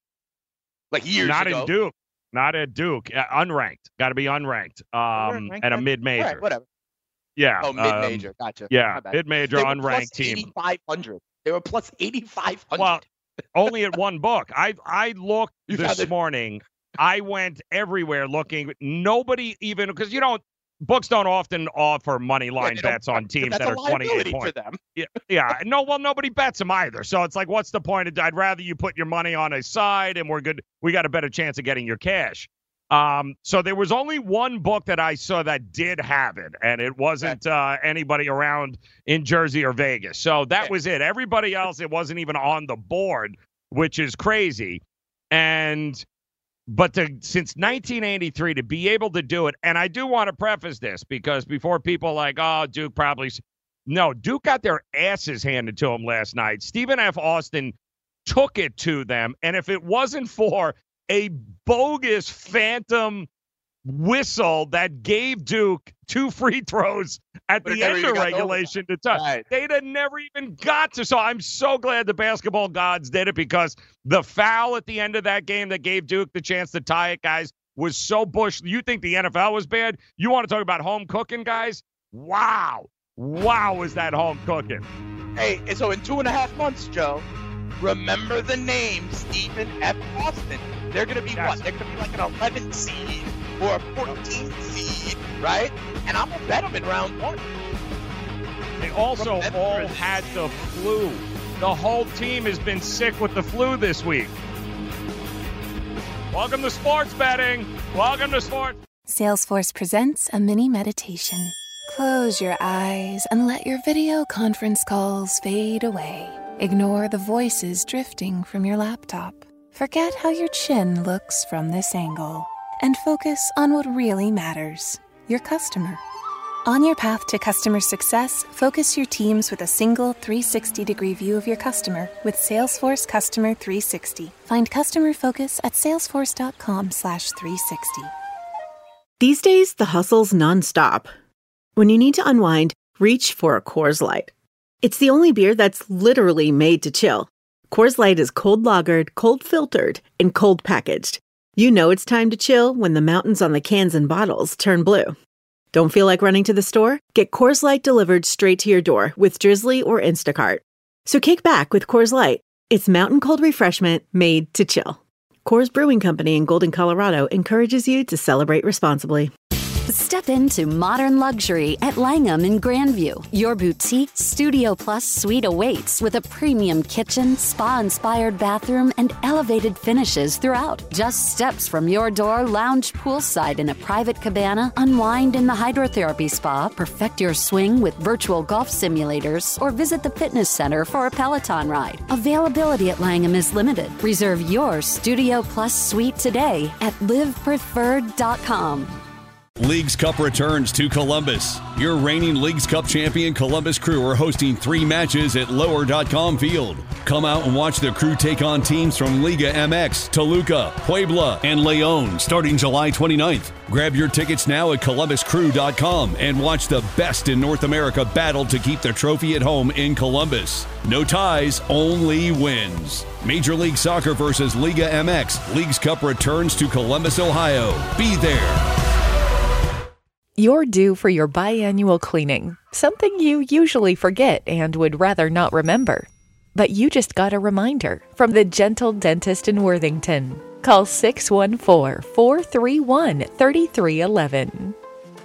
Like years not ago. in Duke. Not at Duke. Uh, unranked. Got to be unranked. Um, Unranked, at a okay. mid-major. All right, whatever. Yeah. Oh, um, mid-major. Gotcha. Yeah, My bad. mid-major They were unranked plus team. eighty-five hundred. They were plus eighty-five hundred. Well, only at one book. I I looked You found this it. morning. I went everywhere looking. Nobody even, because you don't, books don't often offer money line they don't- bets on teams that's that a are twenty-eight liability points. for them. Yeah, yeah. No, well, nobody bets them either. So it's like, what's the point? Of, I'd rather you put your money on a side, and we're good. We got a better chance of getting your cash. Um, so there was only one book that I saw that did have it, and it wasn't uh, anybody around in Jersey or Vegas. So that was it. Everybody else, it wasn't even on the board, which is crazy. And but to, since nineteen eighty-three to be able to do it, and I do want to preface this because before people like, oh, Duke probably no, Duke got their asses handed to them last night. Stephen F. Austin took it to them, and if it wasn't for a bogus phantom whistle that gave Duke two free throws at But it the never end even of got to regulation to touch. Right. They'd have never even got to. So I'm so glad the basketball gods did it because the foul at the end of that game that gave Duke the chance to tie it, guys, was so bush. You think the N F L was bad? You want to talk about home cooking, guys? Wow. Wow, was that home cooking. Hey, and so in two and a half months, Joe, remember the name Stephen F. Austin. They're going to be Yes. what? They're going to be like an eleven seed or a fourteen seed, right? And I'm going to bet them in round one. They also Remember all this. had the flu. The whole team has been sick with the flu this week. Welcome to sports betting. Welcome to sports. Salesforce presents a mini meditation. Close your eyes and let your video conference calls fade away. Ignore the voices drifting from your laptop. Forget how your chin looks from this angle and focus on what really matters, your customer. On your path to customer success, focus your teams with a single three sixty degree view of your customer with Salesforce Customer three sixty. Find customer focus at salesforce.com slash 360. These days, the hustle's nonstop. When you need to unwind, reach for a Coors Light. It's the only beer that's literally made to chill. Coors Light is cold lagered, cold filtered, and cold packaged. You know it's time to chill when the mountains on the cans and bottles turn blue. Don't feel like running to the store? Get Coors Light delivered straight to your door with Drizzly or Instacart. So kick back with Coors Light. It's mountain cold refreshment made to chill. Coors Brewing Company in Golden, Colorado encourages you to celebrate responsibly. Step into modern luxury at Langham in Grandview. Your boutique Studio Plus suite awaits with a premium kitchen, spa-inspired bathroom, and elevated finishes throughout. Just steps from your door, lounge poolside in a private cabana, unwind in the hydrotherapy spa, perfect your swing with virtual golf simulators, or visit the fitness center for a Peloton ride. Availability at Langham is limited. Reserve your Studio Plus suite today at live preferred dot com. Leagues Cup returns to Columbus. Your reigning Leagues Cup champion Columbus Crew are hosting three matches at lower dot com field. Come out and watch the Crew take on teams from Liga M X, Toluca, Puebla, and León starting July twenty-ninth. Grab your tickets now at columbus crew dot com and watch the best in North America battle to keep the trophy at home in Columbus. No ties, only wins. Major League Soccer versus Liga M X. Leagues Cup returns to Columbus, Ohio. Be there. You're due for your biannual cleaning, something you usually forget and would rather not remember. But you just got a reminder from the Gentle Dentist in Worthington. Call six one four, four three one, three three one one.